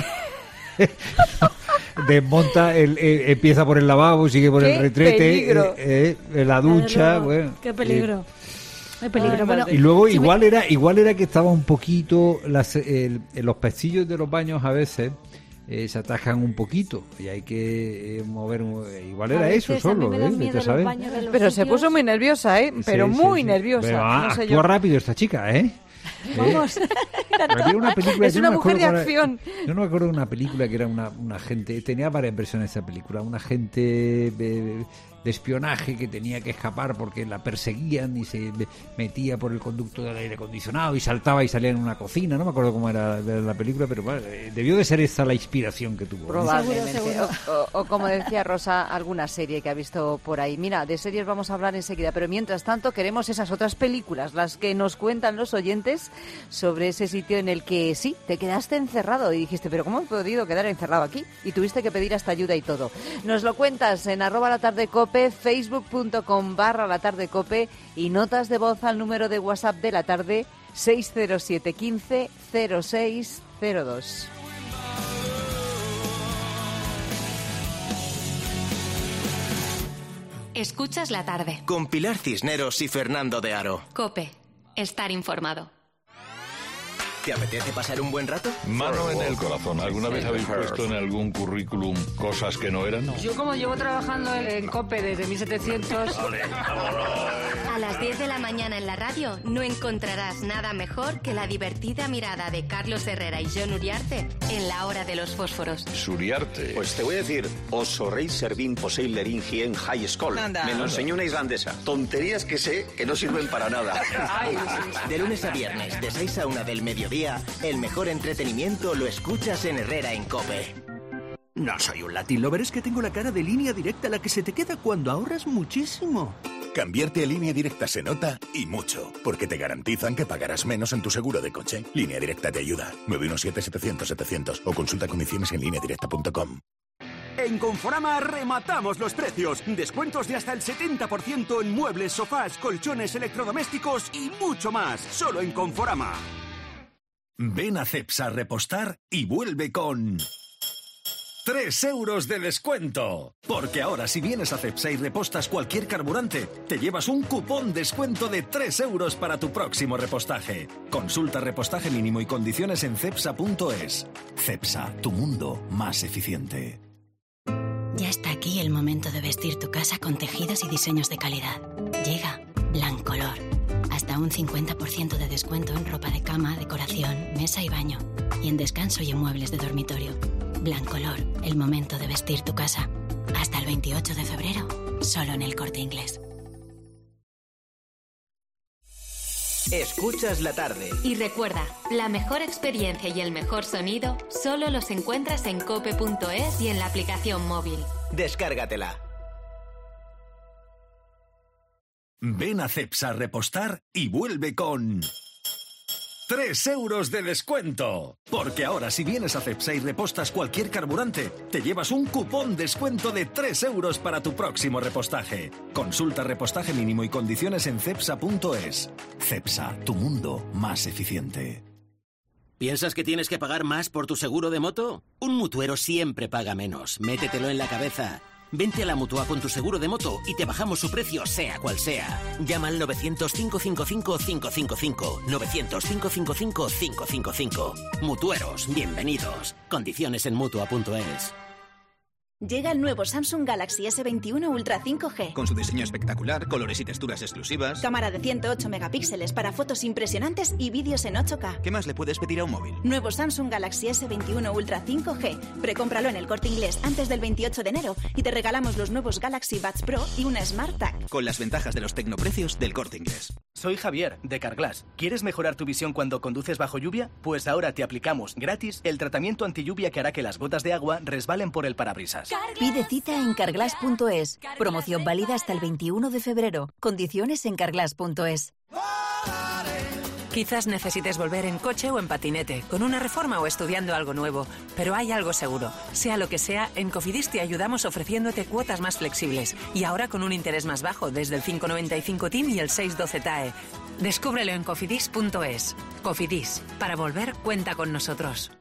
desmonta, empieza por el lavabo, sigue por el retrete, la ducha, bueno. Qué peligro. Bueno, y luego igual era que estaba un poquito los pestillos de los baños a veces se atajan un poquito y hay que mover, igual era eso solo, ¿sabes? Pero se puso muy nerviosa, pero muy nerviosa. Pero, no sé actúa rápido esta chica, Vamos. Había una película, es una mujer de acción. Yo no me acuerdo de una película que era una agente, tenía varias versiones esa película, un agente de espionaje que tenía que escapar porque la perseguían y se metía por el conducto del aire acondicionado y saltaba y salía en una cocina. No me acuerdo cómo era la película, pero bueno, debió de ser esa la inspiración que tuvo. Probablemente. Seguro. O como decía Rosa, alguna serie que ha visto por ahí. Mira, de series vamos a hablar enseguida, pero mientras tanto queremos esas otras películas, las que nos cuentan los oyentes sobre ese sitio en el que sí, te quedaste encerrado y dijiste, pero ¿cómo he podido quedar encerrado aquí? Y tuviste que pedir hasta ayuda y todo. Nos lo cuentas en @latardecope, facebook.com/latardecope y notas de voz al número de WhatsApp de la tarde 607 15 0602. Escuchas la tarde. Con Pilar Cisneros y Fernando de Aro. COPE. Estar informado. ¿Te apetece pasar un buen rato? Mano en el corazón. ¿Alguna vez habéis puesto en algún currículum cosas que no eran? Yo como llevo trabajando en COPE desde 1700... A las 10 de la mañana en la radio no encontrarás nada mejor que la divertida mirada de Carlos Herrera y Jon Uriarte en la hora de los fósforos. Suriarte. Pues te voy a decir, oso rei servin poseilerin hien high school. Anda. Me lo enseñó una irlandesa. Tonterías que sé que no sirven para nada. De lunes a viernes, de 6 a 1 del mediodía, el mejor entretenimiento lo escuchas en Herrera en COPE. No soy un Latin lover, es que tengo la cara de Línea Directa, la que se te queda cuando ahorras muchísimo. Cambiarte a Línea Directa se nota y mucho, porque te garantizan que pagarás menos en tu seguro de coche. Línea Directa te ayuda. 917-700-700 o consulta condiciones en lineadirecta.com. En Conforama rematamos los precios. Descuentos de hasta el 70% en muebles, sofás, colchones, electrodomésticos y mucho más. Solo en Conforama. Ven a Cepsa a repostar y vuelve con... 3 euros de descuento. Porque ahora si vienes a Cepsa y repostas cualquier carburante, te llevas un cupón descuento de 3 euros para tu próximo repostaje. Consulta repostaje mínimo y condiciones en cepsa.es. Cepsa, tu mundo más eficiente. Ya está aquí el momento de vestir tu casa con tejidos y diseños de calidad. Llega Blancolor. Hasta un 50% de descuento en ropa de cama, decoración, mesa y baño. Y en descanso y en muebles de dormitorio. Blancolor, el momento de vestir tu casa. Hasta el 28 de febrero, solo en El Corte Inglés. Escuchas la tarde. Y recuerda, la mejor experiencia y el mejor sonido solo los encuentras en cope.es y en la aplicación móvil. Descárgatela. Ven a Cepsa a repostar y vuelve con 3 euros de descuento. Porque ahora si vienes a Cepsa y repostas cualquier carburante, te llevas un cupón descuento de 3 euros para tu próximo repostaje. Consulta repostaje mínimo y condiciones en cepsa.es. Cepsa, tu mundo más eficiente. ¿Piensas que tienes que pagar más por tu seguro de moto? Un mutuero siempre paga menos. Métetelo en la cabeza. Vente a la Mutua con tu seguro de moto y te bajamos su precio sea cual sea. Llama al 900-555-555. 900-555-555. Mutueros, bienvenidos. Condiciones en Mutua.es. Llega el nuevo Samsung Galaxy S21 Ultra 5G. Con su diseño espectacular, colores y texturas exclusivas. Cámara de 108 megapíxeles para fotos impresionantes y vídeos en 8K. ¿Qué más le puedes pedir a un móvil? Nuevo Samsung Galaxy S21 Ultra 5G. Precómpralo en El Corte Inglés antes del 28 de enero y te regalamos los nuevos Galaxy Buds Pro y una Smart Tag. Con las ventajas de los tecnoprecios del Corte Inglés. Soy Javier, de Carglass. ¿Quieres mejorar tu visión cuando conduces bajo lluvia? Pues ahora te aplicamos gratis el tratamiento antilluvia que hará que las gotas de agua resbalen por el parabrisas. Pide cita en carglass.es. Promoción válida hasta el 21 de febrero. Condiciones en carglass.es. Quizás necesites volver en coche o en patinete, con una reforma o estudiando algo nuevo, pero hay algo seguro. Sea lo que sea, en Cofidis te ayudamos ofreciéndote cuotas más flexibles y ahora con un interés más bajo, desde el 5,95 TIM y el 6,12 TAE. Descúbrelo en cofidis.es. Cofidis, para volver, cuenta con nosotros.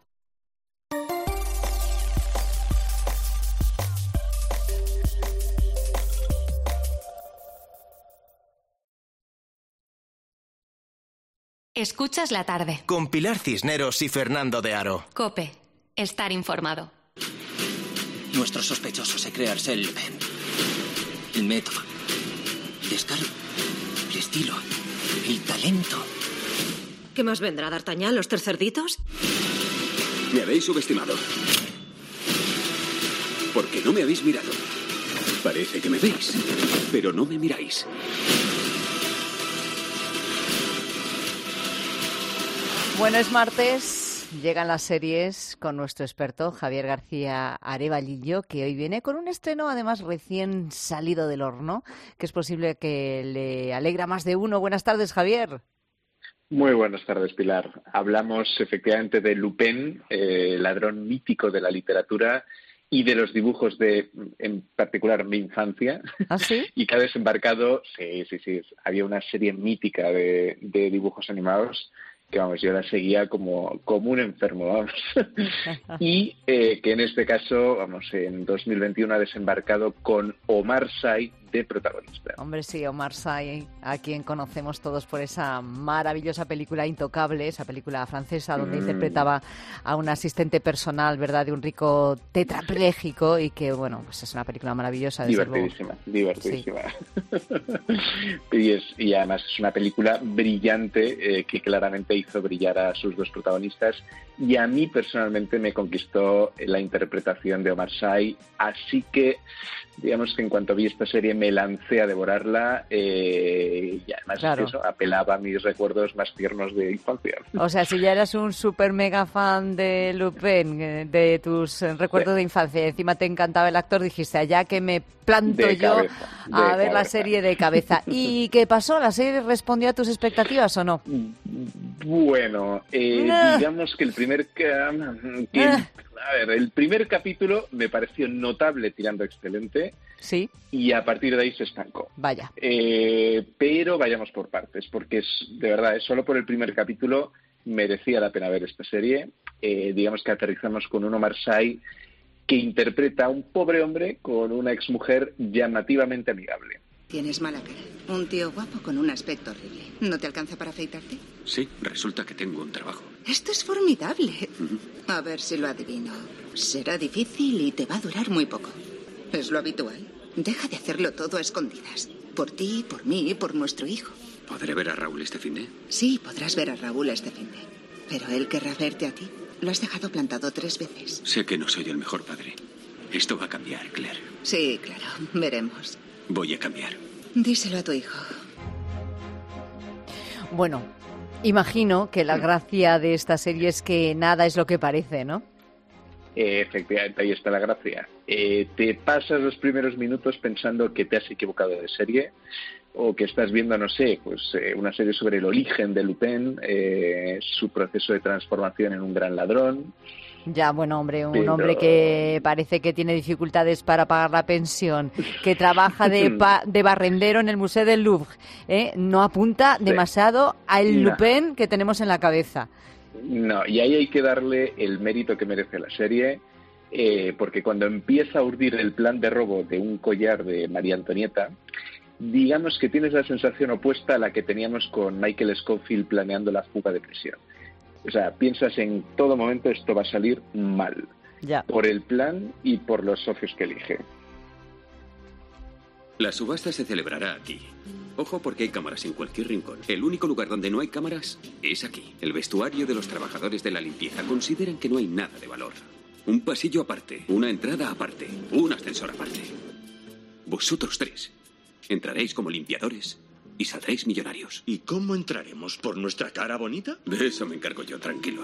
Escuchas la tarde. Con Pilar Cisneros y Fernando de Aro. COPE. Estar informado. Nuestro sospechoso se cree Arsène Lupin. El método. El descaro. El estilo. El talento. ¿Qué más vendrá, D'Artagnan, los 3 cerditos? Me habéis subestimado. Porque no me habéis mirado. Parece que me veis, pero no me miráis. Bueno, es martes, llegan las series con nuestro experto Javier García Arevalillo, que hoy viene con un estreno además recién salido del horno, que es posible que le alegra a más de uno. Buenas tardes, Javier. Muy buenas tardes, Pilar. Hablamos efectivamente de Lupin, ladrón mítico de la literatura y de los dibujos de, en particular, mi infancia. ¿Ah, sí? Y que ha desembarcado, sí, había una serie mítica de dibujos animados que, vamos, yo la seguía como un enfermo, vamos. Y que en este caso, vamos, en 2021 ha desembarcado con Omar Sy de protagonista. Hombre, sí, Omar Sy, a quien conocemos todos por esa maravillosa película Intocable, esa película francesa donde interpretaba a un asistente personal, ¿verdad?, de un rico tetrapléjico, y que, bueno, pues es una película maravillosa. Divertidísima. Sí. Y además es una película brillante que claramente hizo brillar a sus dos protagonistas, y a mí personalmente me conquistó la interpretación de Omar Sy, así que digamos que en cuanto vi esta serie me lancé a devorarla, y además claro, eso apelaba a mis recuerdos más tiernos de infancia. O sea, si ya eras un súper mega fan de Lupin, de tus recuerdos de infancia, encima te encantaba el actor, dijiste, allá que me planto yo a ver la serie de cabeza. ¿Y qué pasó? ¿La serie respondió a tus expectativas o no? Bueno, digamos que el primer capítulo me pareció notable, tirando excelente. Sí. Y a partir de ahí se estancó. Vaya. Pero vayamos por partes, porque de verdad, solo por el primer capítulo merecía la pena ver esta serie. Digamos que aterrizamos con un Omar Sy que interpreta a un pobre hombre con una exmujer llamativamente amigable. Tienes mala cara. Un tío guapo con un aspecto horrible. ¿No te alcanza para afeitarte? Sí, resulta que tengo un trabajo. Esto es formidable. A ver si lo adivino. Será difícil y te va a durar muy poco. Es lo habitual. Deja de hacerlo todo a escondidas. Por ti, por mí, por nuestro hijo. ¿Podré ver a Raúl este finde? Sí, podrás ver a Raúl este finde. Pero él querrá verte a ti. Lo has dejado plantado 3 veces. Sé que no soy el mejor padre. Esto va a cambiar, Claire. Sí, claro. Veremos. Voy a cambiar. Díselo a tu hijo. Bueno, imagino que la gracia de esta serie es que nada es lo que parece, ¿no? Efectivamente, ahí está la gracia. Te pasas los primeros minutos pensando que te has equivocado de serie o que estás viendo, no sé, pues una serie sobre el origen de Lupin, su proceso de transformación en un gran ladrón. Ya, bueno, hombre, hombre que parece que tiene dificultades para pagar la pensión, que trabaja de barrendero en el Museo del Louvre, no apunta demasiado al Lupin que tenemos en la cabeza. No, y ahí hay que darle el mérito que merece la serie, porque cuando empieza a urdir el plan de robo de un collar de María Antonieta, digamos que tienes la sensación opuesta a la que teníamos con Michael Scofield planeando la fuga de prisión. O sea, piensas en todo momento esto va a salir mal, ya, por el plan y por los socios que elige. La subasta se celebrará aquí. Ojo porque hay cámaras en cualquier rincón. El único lugar donde no hay cámaras es aquí. El vestuario de los trabajadores de la limpieza. Consideran que no hay nada de valor. Un pasillo aparte, una entrada aparte, un ascensor aparte. Vosotros 3 entraréis como limpiadores y saldréis millonarios. ¿Y cómo entraremos? ¿Por nuestra cara bonita? De eso me encargo yo, tranquilo.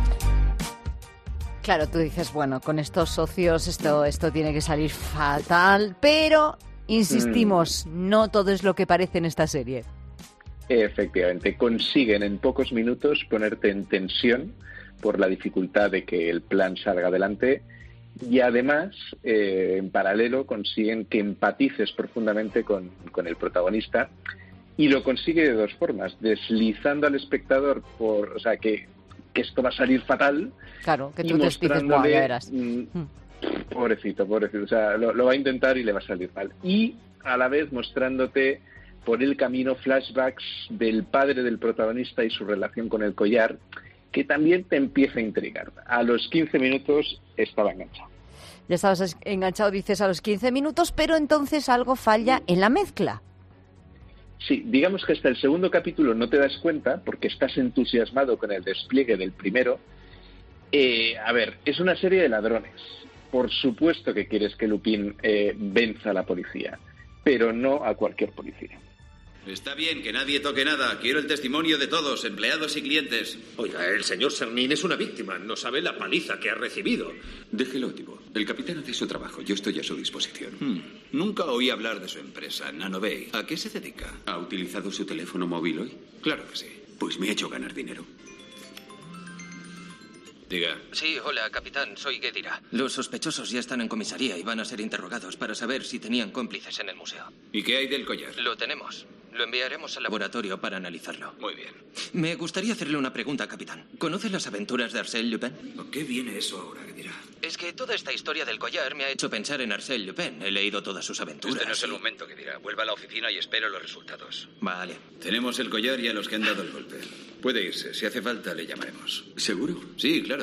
Claro, tú dices, bueno, con estos socios esto tiene que salir fatal, pero insistimos, no todo es lo que parece en esta serie. Efectivamente, consiguen en pocos minutos ponerte en tensión por la dificultad de que el plan salga adelante y además, en paralelo, consiguen que empatices profundamente con el protagonista. Y lo consigue de 2 formas, deslizando al espectador o sea, que esto va a salir fatal. Claro, que tú te dices, ya verás. Pobrecito, o sea, lo va a intentar y le va a salir mal. Y a la vez mostrándote por el camino flashbacks del padre del protagonista y su relación con el collar, que también te empieza a intrigar. A los 15 minutos estaba enganchado. Ya estabas enganchado, dices, a los 15 minutos, pero entonces algo falla en la mezcla. Sí, digamos que hasta el segundo capítulo no te das cuenta porque estás entusiasmado con el despliegue del primero. A ver, es una serie de ladrones. Por supuesto que quieres que Lupin venza a la policía, pero no a cualquier policía. Está bien, que nadie toque nada. Quiero el testimonio de todos, empleados y clientes. Oiga, el señor Sernín es una víctima. No sabe la paliza que ha recibido. Déjelo, tipo. El capitán hace su trabajo. Yo estoy a su disposición. Nunca oí hablar de su empresa, Nanobay. ¿A qué se dedica? ¿Ha utilizado su teléfono móvil hoy? Claro que sí. Pues me ha hecho ganar dinero. Diga. Sí, hola, capitán. Soy Guedira. Los sospechosos ya están en comisaría y van a ser interrogados para saber si tenían cómplices en el museo. ¿Y qué hay del collar? Lo tenemos. Lo enviaremos al laboratorio para analizarlo. Muy bien. Me gustaría hacerle una pregunta, capitán. ¿Conoce las aventuras de Arsène Lupin? ¿A qué viene eso ahora, Guedira? Es que toda esta historia del collar me ha hecho pensar en Arsène Lupin. He leído todas sus aventuras. Este no es el momento, Guedira. Vuelva a la oficina y espero los resultados. Vale. Tenemos el collar y a los que han dado el golpe. Puede irse. Si hace falta, le llamaremos. ¿Seguro? Sí, claro.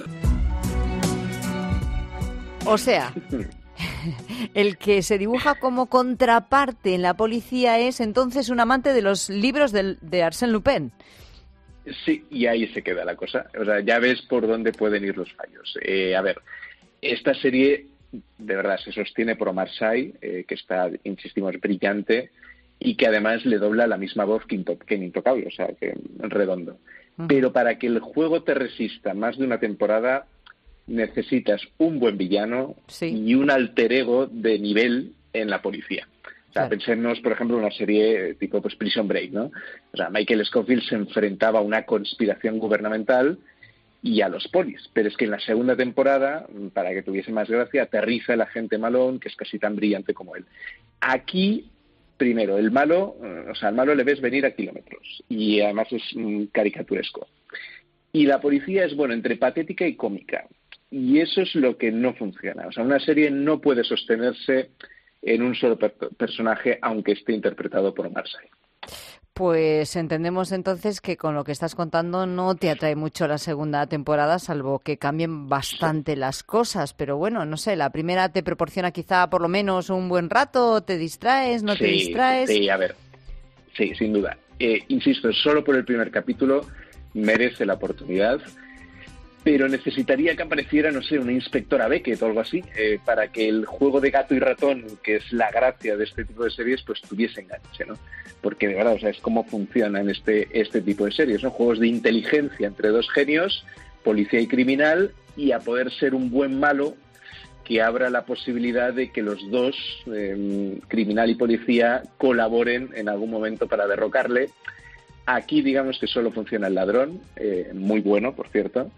O sea, el que se dibuja como contraparte en la policía es entonces un amante de los libros de Arsène Lupin. Sí, y ahí se queda la cosa. O sea, ya ves por dónde pueden ir los fallos. A ver, esta serie de verdad se sostiene por Omar Sy, que está, insistimos, brillante, y que además le dobla la misma voz que en Intocable, o sea, que redondo. Pero para que el juego te resista más de una temporada, necesitas un buen villano y un alter ego de nivel en la policía. O sea, pensemos, por ejemplo, en una serie tipo pues Prison Break, ¿no? O sea, Michael Scofield se enfrentaba a una conspiración gubernamental y a los polis. Pero es que en la segunda temporada, para que tuviese más gracia, aterriza el agente malón, que es casi tan brillante como él. Aquí, primero, el malo le ves venir a kilómetros y además es caricaturesco. Y la policía es, bueno, entre patética y cómica. Y eso es lo que no funciona. O sea, una serie no puede sostenerse en un solo personaje, aunque esté interpretado por Omar Sy. Pues entendemos entonces que con lo que estás contando no te atrae mucho la segunda temporada, salvo que cambien bastante las cosas. Pero bueno, no sé, la primera te proporciona quizá por lo menos un buen rato, ¿te distraes, no te distraes? Sí, a ver, sí, sin duda. Insisto, solo por el primer capítulo merece la oportunidad, pero necesitaría que apareciera, no sé, una inspectora Beckett o algo así, para que el juego de gato y ratón, que es la gracia de este tipo de series, pues tuviese enganche, ¿no? Porque de verdad, o sea, es cómo funcionan este tipo de series, ¿no? Juegos de inteligencia entre dos genios, policía y criminal, y a poder ser un buen malo que abra la posibilidad de que los dos, criminal y policía, colaboren en algún momento para derrocarle. Aquí digamos que solo funciona el ladrón, muy bueno, por cierto,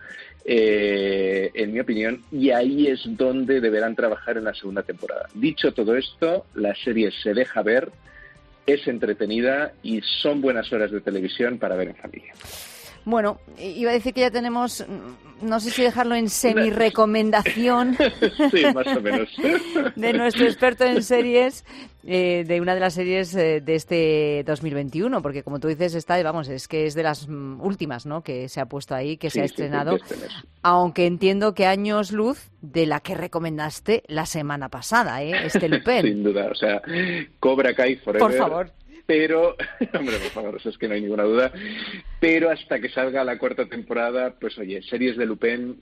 en mi opinión, y ahí es donde deberán trabajar en la segunda temporada. Dicho todo esto, la serie se deja ver, es entretenida y son buenas horas de televisión para ver en familia. Bueno, iba a decir que ya tenemos, no sé si dejarlo en semi-recomendación sí, más o menos. de nuestro experto en series, de una de las series de este 2021, porque como tú dices, es que es de las últimas, ¿no?, que se ha puesto ahí, que se ha estrenado, aunque entiendo que años luz de la que recomendaste la semana pasada, Lupin. Sin duda, o sea, Cobra Kai Forever. Por favor. Pero, hombre, por favor, eso es que no hay ninguna duda, pero hasta que salga la cuarta temporada, pues oye, series de Lupin,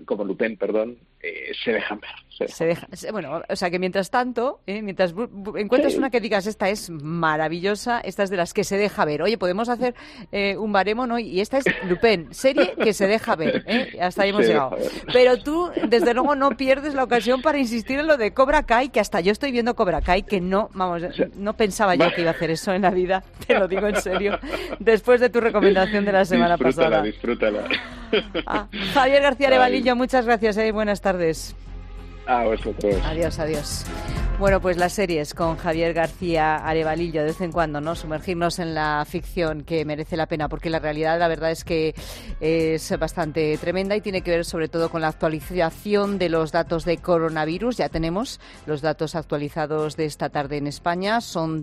se dejan ver. Bueno, o sea que mientras tanto, mientras encuentras una que digas, esta es maravillosa, esta es de las que se deja ver. Oye, podemos hacer un baremo, ¿no? Y esta es Lupin, serie que se deja ver, hasta ahí hemos llegado. Pero tú, desde luego, no pierdes la ocasión para insistir en lo de Cobra Kai, que hasta yo estoy viendo Cobra Kai, que no pensaba yo que iba a hacer eso en la vida. Te lo digo en serio, después de tu recomendación de la semana pasada. Disfrútala. Javier García Arevalillo, muchas gracias, buenas tardes. A vosotros. Adiós. Bueno, pues las series con Javier García Arevalillo, de vez en cuando, ¿no? Sumergirnos en la ficción, que merece la pena, porque la realidad, la verdad es que es bastante tremenda y tiene que ver sobre todo con la actualización de los datos de coronavirus. Ya tenemos los datos actualizados de esta tarde en España. Son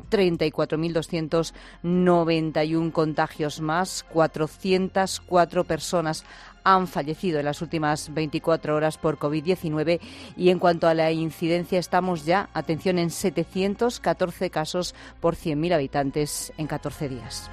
34.291 contagios más, 404 personas han fallecido en las últimas 24 horas por COVID-19 y en cuanto a la incidencia estamos ya, atención, en 714 casos por 100.000 habitantes en 14 días.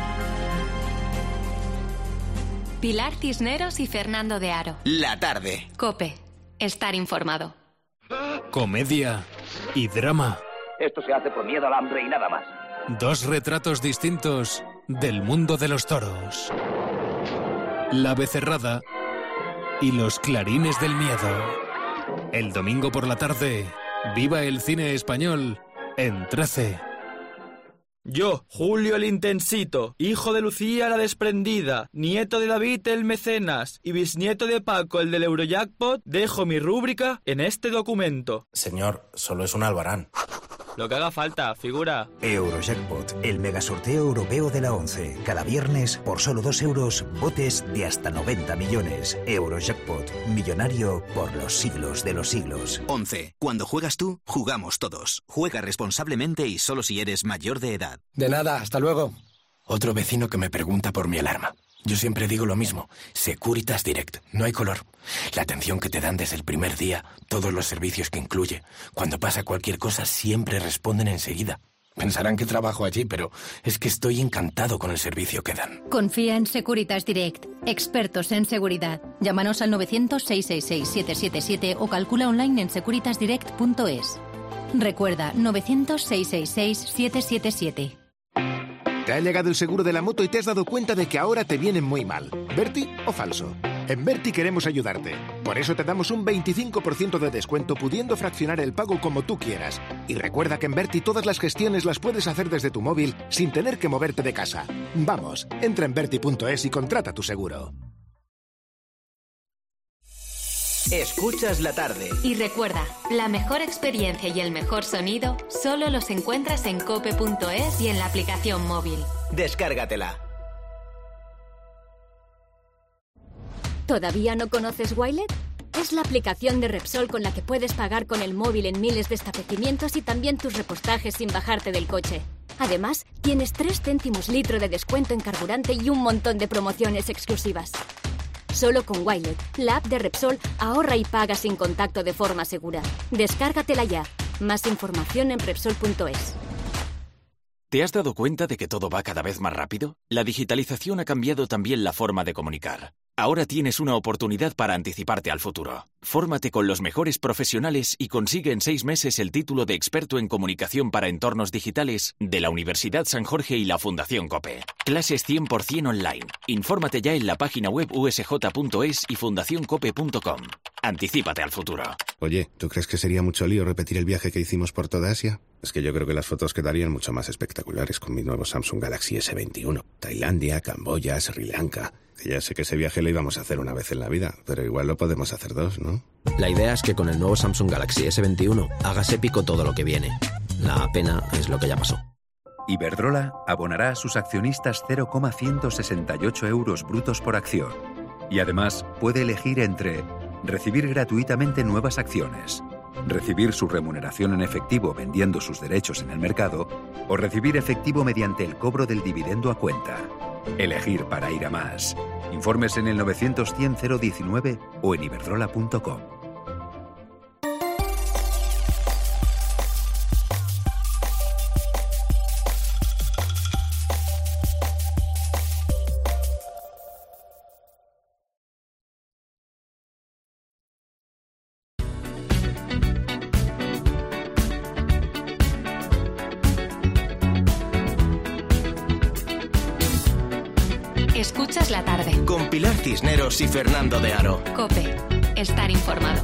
Pilar Cisneros y Fernando de Aro. La tarde. COPE. Estar informado. Comedia y drama. Esto se hace por miedo al hambre y nada más. Dos retratos distintos del mundo de los toros. La becerrada y los clarines del miedo. El domingo por la tarde, viva el cine español en 13. Yo, Julio el Intensito, hijo de Lucía la Desprendida, nieto de David el Mecenas y bisnieto de Paco el del Eurojackpot, dejo mi rúbrica en este documento. Señor, solo es un albarán. Lo que haga falta, figura. Eurojackpot, el megasorteo europeo de la 11. Cada viernes, por solo 2 euros, botes de hasta 90 millones. Eurojackpot, millonario por los siglos de los siglos. 11. Cuando juegas tú, jugamos todos. Juega responsablemente y solo si eres mayor de edad. De nada, hasta luego. Otro vecino que me pregunta por mi alarma. Yo siempre digo lo mismo, Securitas Direct, no hay color. La atención que te dan desde el primer día, todos los servicios que incluye. Cuando pasa cualquier cosa siempre responden enseguida. Pensarán que trabajo allí, pero es que estoy encantado con el servicio que dan. Confía en Securitas Direct, expertos en seguridad. Llámanos al 900-666-777 o calcula online en securitasdirect.es. Recuerda, 900-666-777. Te ha llegado el seguro de la moto y te has dado cuenta de que ahora te vienen muy mal. ¿Berti o falso? En Berti queremos ayudarte. Por eso te damos un 25% de descuento pudiendo fraccionar el pago como tú quieras. Y recuerda que en Berti todas las gestiones las puedes hacer desde tu móvil sin tener que moverte de casa. Vamos, entra en berti.es y contrata tu seguro. Escuchas la tarde. Y recuerda, la mejor experiencia y el mejor sonido solo los encuentras en cope.es y en la aplicación móvil. Descárgatela. ¿Todavía no conoces Wilet? Es la aplicación de Repsol con la que puedes pagar con el móvil en miles de establecimientos y también tus repostajes sin bajarte del coche. Además, tienes 3 céntimos litro de descuento en carburante y un montón de promociones exclusivas. Solo con Wilet, la app de Repsol, ahorra y paga sin contacto de forma segura. Descárgatela ya. Más información en Repsol.es. ¿Te has dado cuenta de que todo va cada vez más rápido? La digitalización ha cambiado también la forma de comunicar. Ahora tienes una oportunidad para anticiparte al futuro. Fórmate con los mejores profesionales y consigue en 6 meses el título de experto en comunicación para entornos digitales de la Universidad San Jorge y la Fundación COPE. Clases 100% online. Infórmate ya en la página web usj.es y fundacioncope.com. Anticípate al futuro. Oye, ¿tú crees que sería mucho lío repetir el viaje que hicimos por toda Asia? Es que yo creo que las fotos quedarían mucho más espectaculares con mi nuevo Samsung Galaxy S21. Tailandia, Camboya, Sri Lanka. Que ya sé que ese viaje lo íbamos a hacer una vez en la vida, pero igual lo podemos hacer 2, ¿no? La idea es que con el nuevo Samsung Galaxy S21 hagas épico todo lo que viene. La pena es lo que ya pasó. Iberdrola abonará a sus accionistas 0,168 euros brutos por acción. Y además puede elegir entre recibir gratuitamente nuevas acciones, recibir su remuneración en efectivo vendiendo sus derechos en el mercado o recibir efectivo mediante el cobro del dividendo a cuenta. Elegir para ir a más. Informes en el 900-100-019 o en iberdrola.com. Escuchas la tarde. Con Pilar Cisneros y Fernando de Aro. COPE. Estar informado.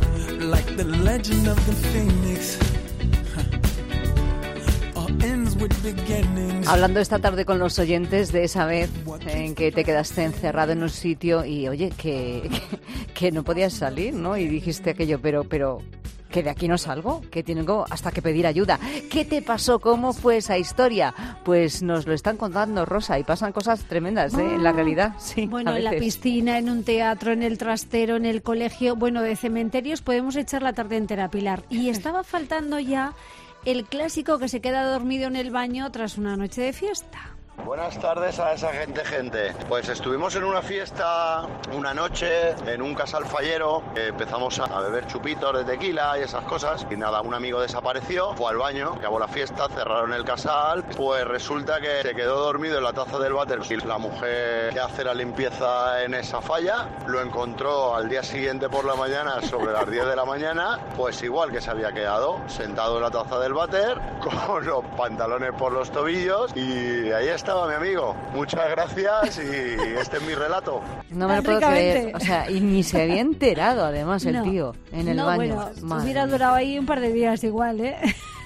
Hablando esta tarde con los oyentes de esa vez en que te quedaste encerrado en un sitio y, oye, que no podías salir, ¿no? Y dijiste aquello, pero que de aquí no salgo, que tengo hasta que pedir ayuda. ¿Qué te pasó? ¿Cómo fue esa historia? Pues nos lo están contando, Rosa, y pasan cosas tremendas, en la realidad. Sí, bueno, en la piscina, en un teatro, en el trastero, en el colegio. Bueno, de cementerios podemos echar la tarde entera, Pilar. Y estaba faltando ya el clásico que se queda dormido en el baño tras una noche de fiesta. Buenas tardes a esa gente. Pues estuvimos en una fiesta una noche en un casal fallero. Empezamos a beber chupitos de tequila y esas cosas. Y nada, un amigo desapareció, fue al baño, acabó la fiesta, cerraron el casal. Pues resulta que se quedó dormido en la taza del váter. Y la mujer que hace la limpieza en esa falla lo encontró al día siguiente por la mañana, sobre las 10 de la mañana. Pues igual que se había quedado, sentado en la taza del váter, con los pantalones por los tobillos. Y ahí estaba mi amigo. Muchas gracias y este es mi relato. No me lo puedo creer. O sea, y ni se había enterado además el tío en el baño. Bueno, hubiera durado ahí un par de días igual, ¿eh?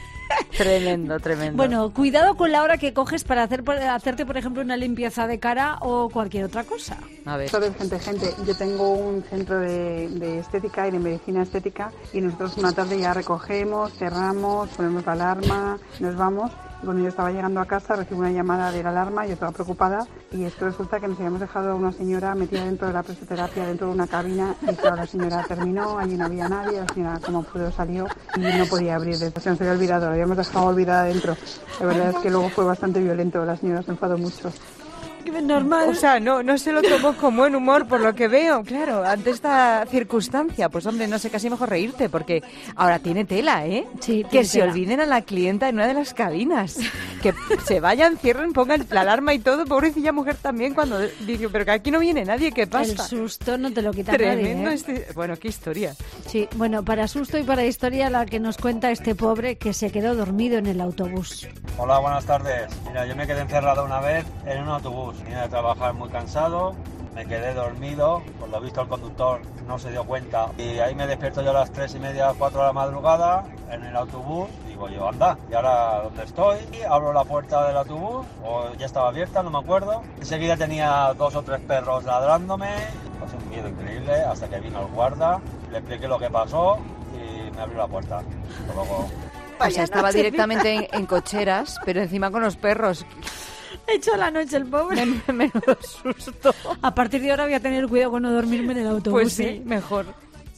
Tremendo. Bueno, cuidado con la hora que coges para hacerte, por ejemplo, una limpieza de cara o cualquier otra cosa. A ver. Gente, yo tengo un centro de estética y de medicina estética y nosotros una tarde ya recogemos, cerramos, ponemos la alarma, nos vamos. Y cuando yo estaba llegando a casa recibo una llamada de la alarma, yo estaba preocupada y es que resulta que nos habíamos dejado a una señora metida dentro de la presoterapia, dentro de una cabina y claro, la señora terminó, allí no había nadie, la señora como pudo salió y no podía abrir, se nos había olvidado, la habíamos dejado olvidada dentro. La verdad es que luego fue bastante violento, la señora se enfadó mucho. Normal. O sea, no se lo tomó con buen humor por lo que veo, claro, ante esta circunstancia. Pues hombre, no sé, casi mejor reírte porque ahora tiene tela, ¿eh? Sí, que se olviden a la clienta en una de las cabinas. Que se vayan, cierren, pongan la alarma y todo. Pobrecilla mujer también cuando dice, pero que aquí no viene nadie, ¿qué pasa? El susto no te lo quita Tremendo nadie, ¿eh? Bueno, qué historia. Sí, bueno, para susto y para historia la que nos cuenta este pobre que se quedó dormido en el autobús. Hola, buenas tardes. Mira, yo me quedé encerrado una vez en un autobús. Vine de trabajar muy cansado, me quedé dormido, por lo visto el conductor no se dio cuenta y ahí me despierto yo a las 3:30, 4 de la madrugada en el autobús. Digo yo, anda, ¿y ahora dónde estoy? Abro la puerta del autobús, o ya estaba abierta, no me acuerdo. Enseguida tenía 2 o 3 perros ladrándome, pasé un miedo increíble hasta que vino el guarda, le expliqué lo que pasó y me abrió la puerta. Luego... O sea, estaba directamente en cocheras, pero encima con los perros. Hecho la noche el pobre. Menudo susto. A partir de ahora voy a tener cuidado con no dormirme en el autobús. Pues sí, mejor.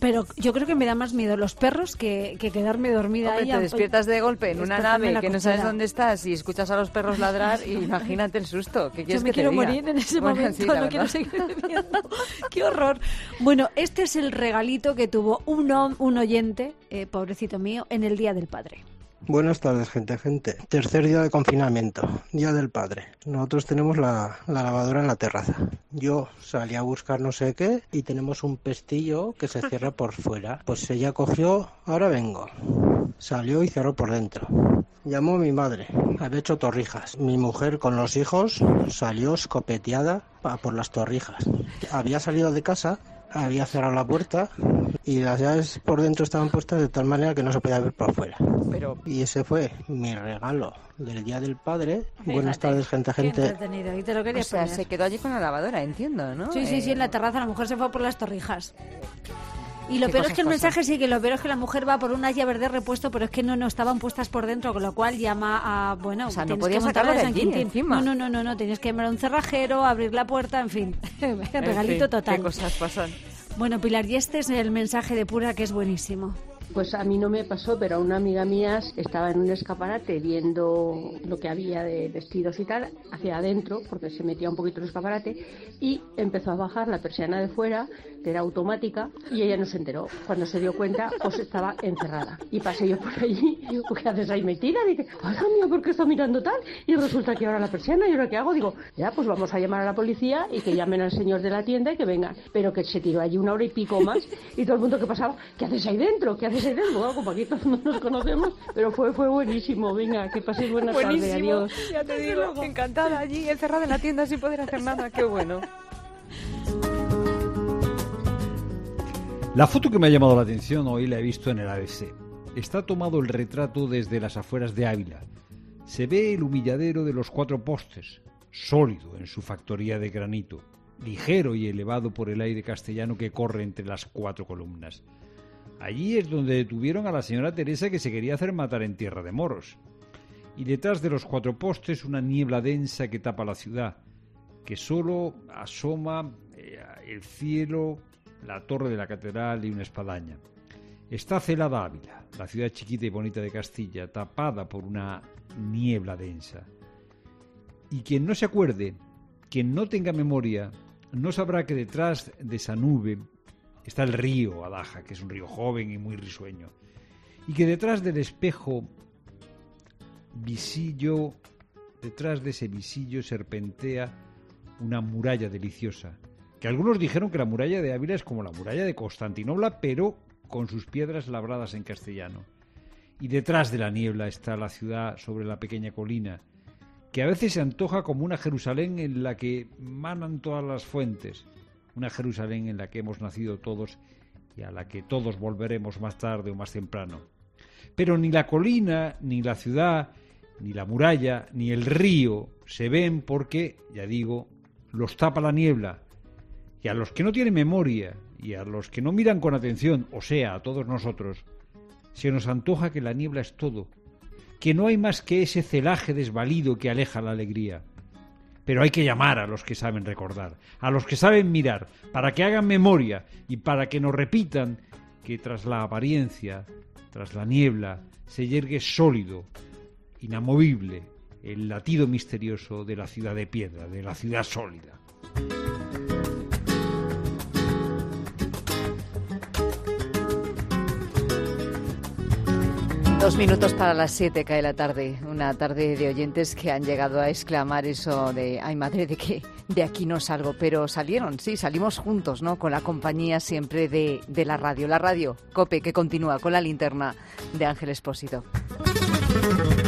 Pero yo creo que me da más miedo los perros que quedarme dormida ahí. Te despiertas de golpe en una nave que no sabes cochera. dónde estás y escuchas a los perros ladrar y imagínate el susto. ¿Qué quieres yo me que te quiero diga? morir en ese Bueno, momento, sí, la no verdad. quiero seguir viviendo. ¡Qué horror! Bueno, este es el regalito que tuvo un oyente, pobrecito mío, en el Día del Padre. Buenas tardes, gente. Tercer día de confinamiento, Día del Padre. Nosotros tenemos la lavadora en la terraza. Yo salí a buscar no sé qué y tenemos un pestillo que se cierra por fuera. Pues ella cogió, ahora vengo. Salió y cerró por dentro. Llamó a mi madre, había hecho torrijas. Mi mujer con los hijos salió escopeteada por las torrijas. Había salido de casa, había cerrado la puerta y las llaves por dentro estaban puestas de tal manera que no se podía ver por fuera. Y ese fue mi regalo del Día del Padre. Fíjate, buenas tardes, gente. Qué entretenido. Y te lo quería O sea, poner. se quedó allí con la lavadora, entiendo, ¿no? Sí, en la terraza la mujer se fue por las torrijas. Y lo ¿Qué peor es cosas que el pasan? mensaje sí que lo peor es que la mujer va por unas llaves de repuesto, pero es que no estaban puestas por dentro, con lo cual llama a, bueno, O sea, no tienes podía que sacarla montarla de San allí, Quintín. encima. No, tienes que llamar a un cerrajero, abrir la puerta, en fin, regalito total. ¿Qué cosas pasan? Bueno, Pilar, y este es el mensaje de Pura, que es buenísimo. Pues a mí no me pasó, pero a una amiga mía estaba en un escaparate viendo lo que había de vestidos y tal, hacia adentro, porque se metía un poquito en el escaparate, y empezó a bajar la persiana de fuera, que era automática, y ella no se enteró. Cuando se dio cuenta, pues estaba encerrada. Y pasé yo por allí, y digo, ¿qué haces ahí metida? Y dije, ay, Dios mío, ¿por qué está mirando tal? Y resulta que ahora la persiana, ¿y ahora qué hago? Digo, ya, pues vamos a llamar a la policía y que llamen al señor de la tienda y que vengan. Pero que se tiró allí 1 hora y pico más, y todo el mundo que pasaba, ¿qué haces ahí dentro? ¿Qué haces ahí dentro? Bueno, como aquí todos no nos conocemos, pero fue buenísimo. Venga, que paséis buena tarde, adiós. Ya te digo, encantada allí, encerrada en la tienda sin poder hacer nada, qué bueno. La foto que me ha llamado la atención hoy la he visto en el ABC. Está tomado el retrato desde las afueras de Ávila. Se ve el humilladero de los 4 postes, sólido en su factoría de granito, ligero y elevado por el aire castellano que corre entre las 4 columnas. Allí es donde detuvieron a la señora Teresa, que se quería hacer matar en tierra de moros. Y detrás de los 4 postes una niebla densa que tapa la ciudad, que solo asoma el cielo, la torre de la catedral y una espadaña. Está celada Ávila, la ciudad chiquita y bonita de Castilla, tapada por una niebla densa. Y quien no se acuerde, quien no tenga memoria, no sabrá que detrás de esa nube está el río Adaja, que es un río joven y muy risueño, y que detrás del espejo visillo, detrás de ese visillo serpentea una muralla deliciosa, que algunos dijeron que la muralla de Ávila es como la muralla de Constantinopla, pero con sus piedras labradas en castellano. Y detrás de la niebla está la ciudad sobre la pequeña colina, que a veces se antoja como una Jerusalén en la que manan todas las fuentes, una Jerusalén en la que hemos nacido todos y a la que todos volveremos más tarde o más temprano. Pero ni la colina, ni la ciudad, ni la muralla, ni el río se ven porque, ya digo, los tapa la niebla. Y a los que no tienen memoria y a los que no miran con atención, o sea, a todos nosotros, se nos antoja que la niebla es todo, que no hay más que ese celaje desvalido que aleja la alegría. Pero hay que llamar a los que saben recordar, a los que saben mirar, para que hagan memoria y para que nos repitan que tras la apariencia, tras la niebla, se yergue sólido, inamovible, el latido misterioso de la ciudad de piedra, de la ciudad sólida. Dos minutos para las 7 cae la tarde, una tarde de oyentes que han llegado a exclamar eso de ay madre, de que de aquí no salgo, pero salieron, sí, salimos juntos, ¿no? Con la compañía siempre de la radio COPE, que continúa con la linterna de Ángel Expósito.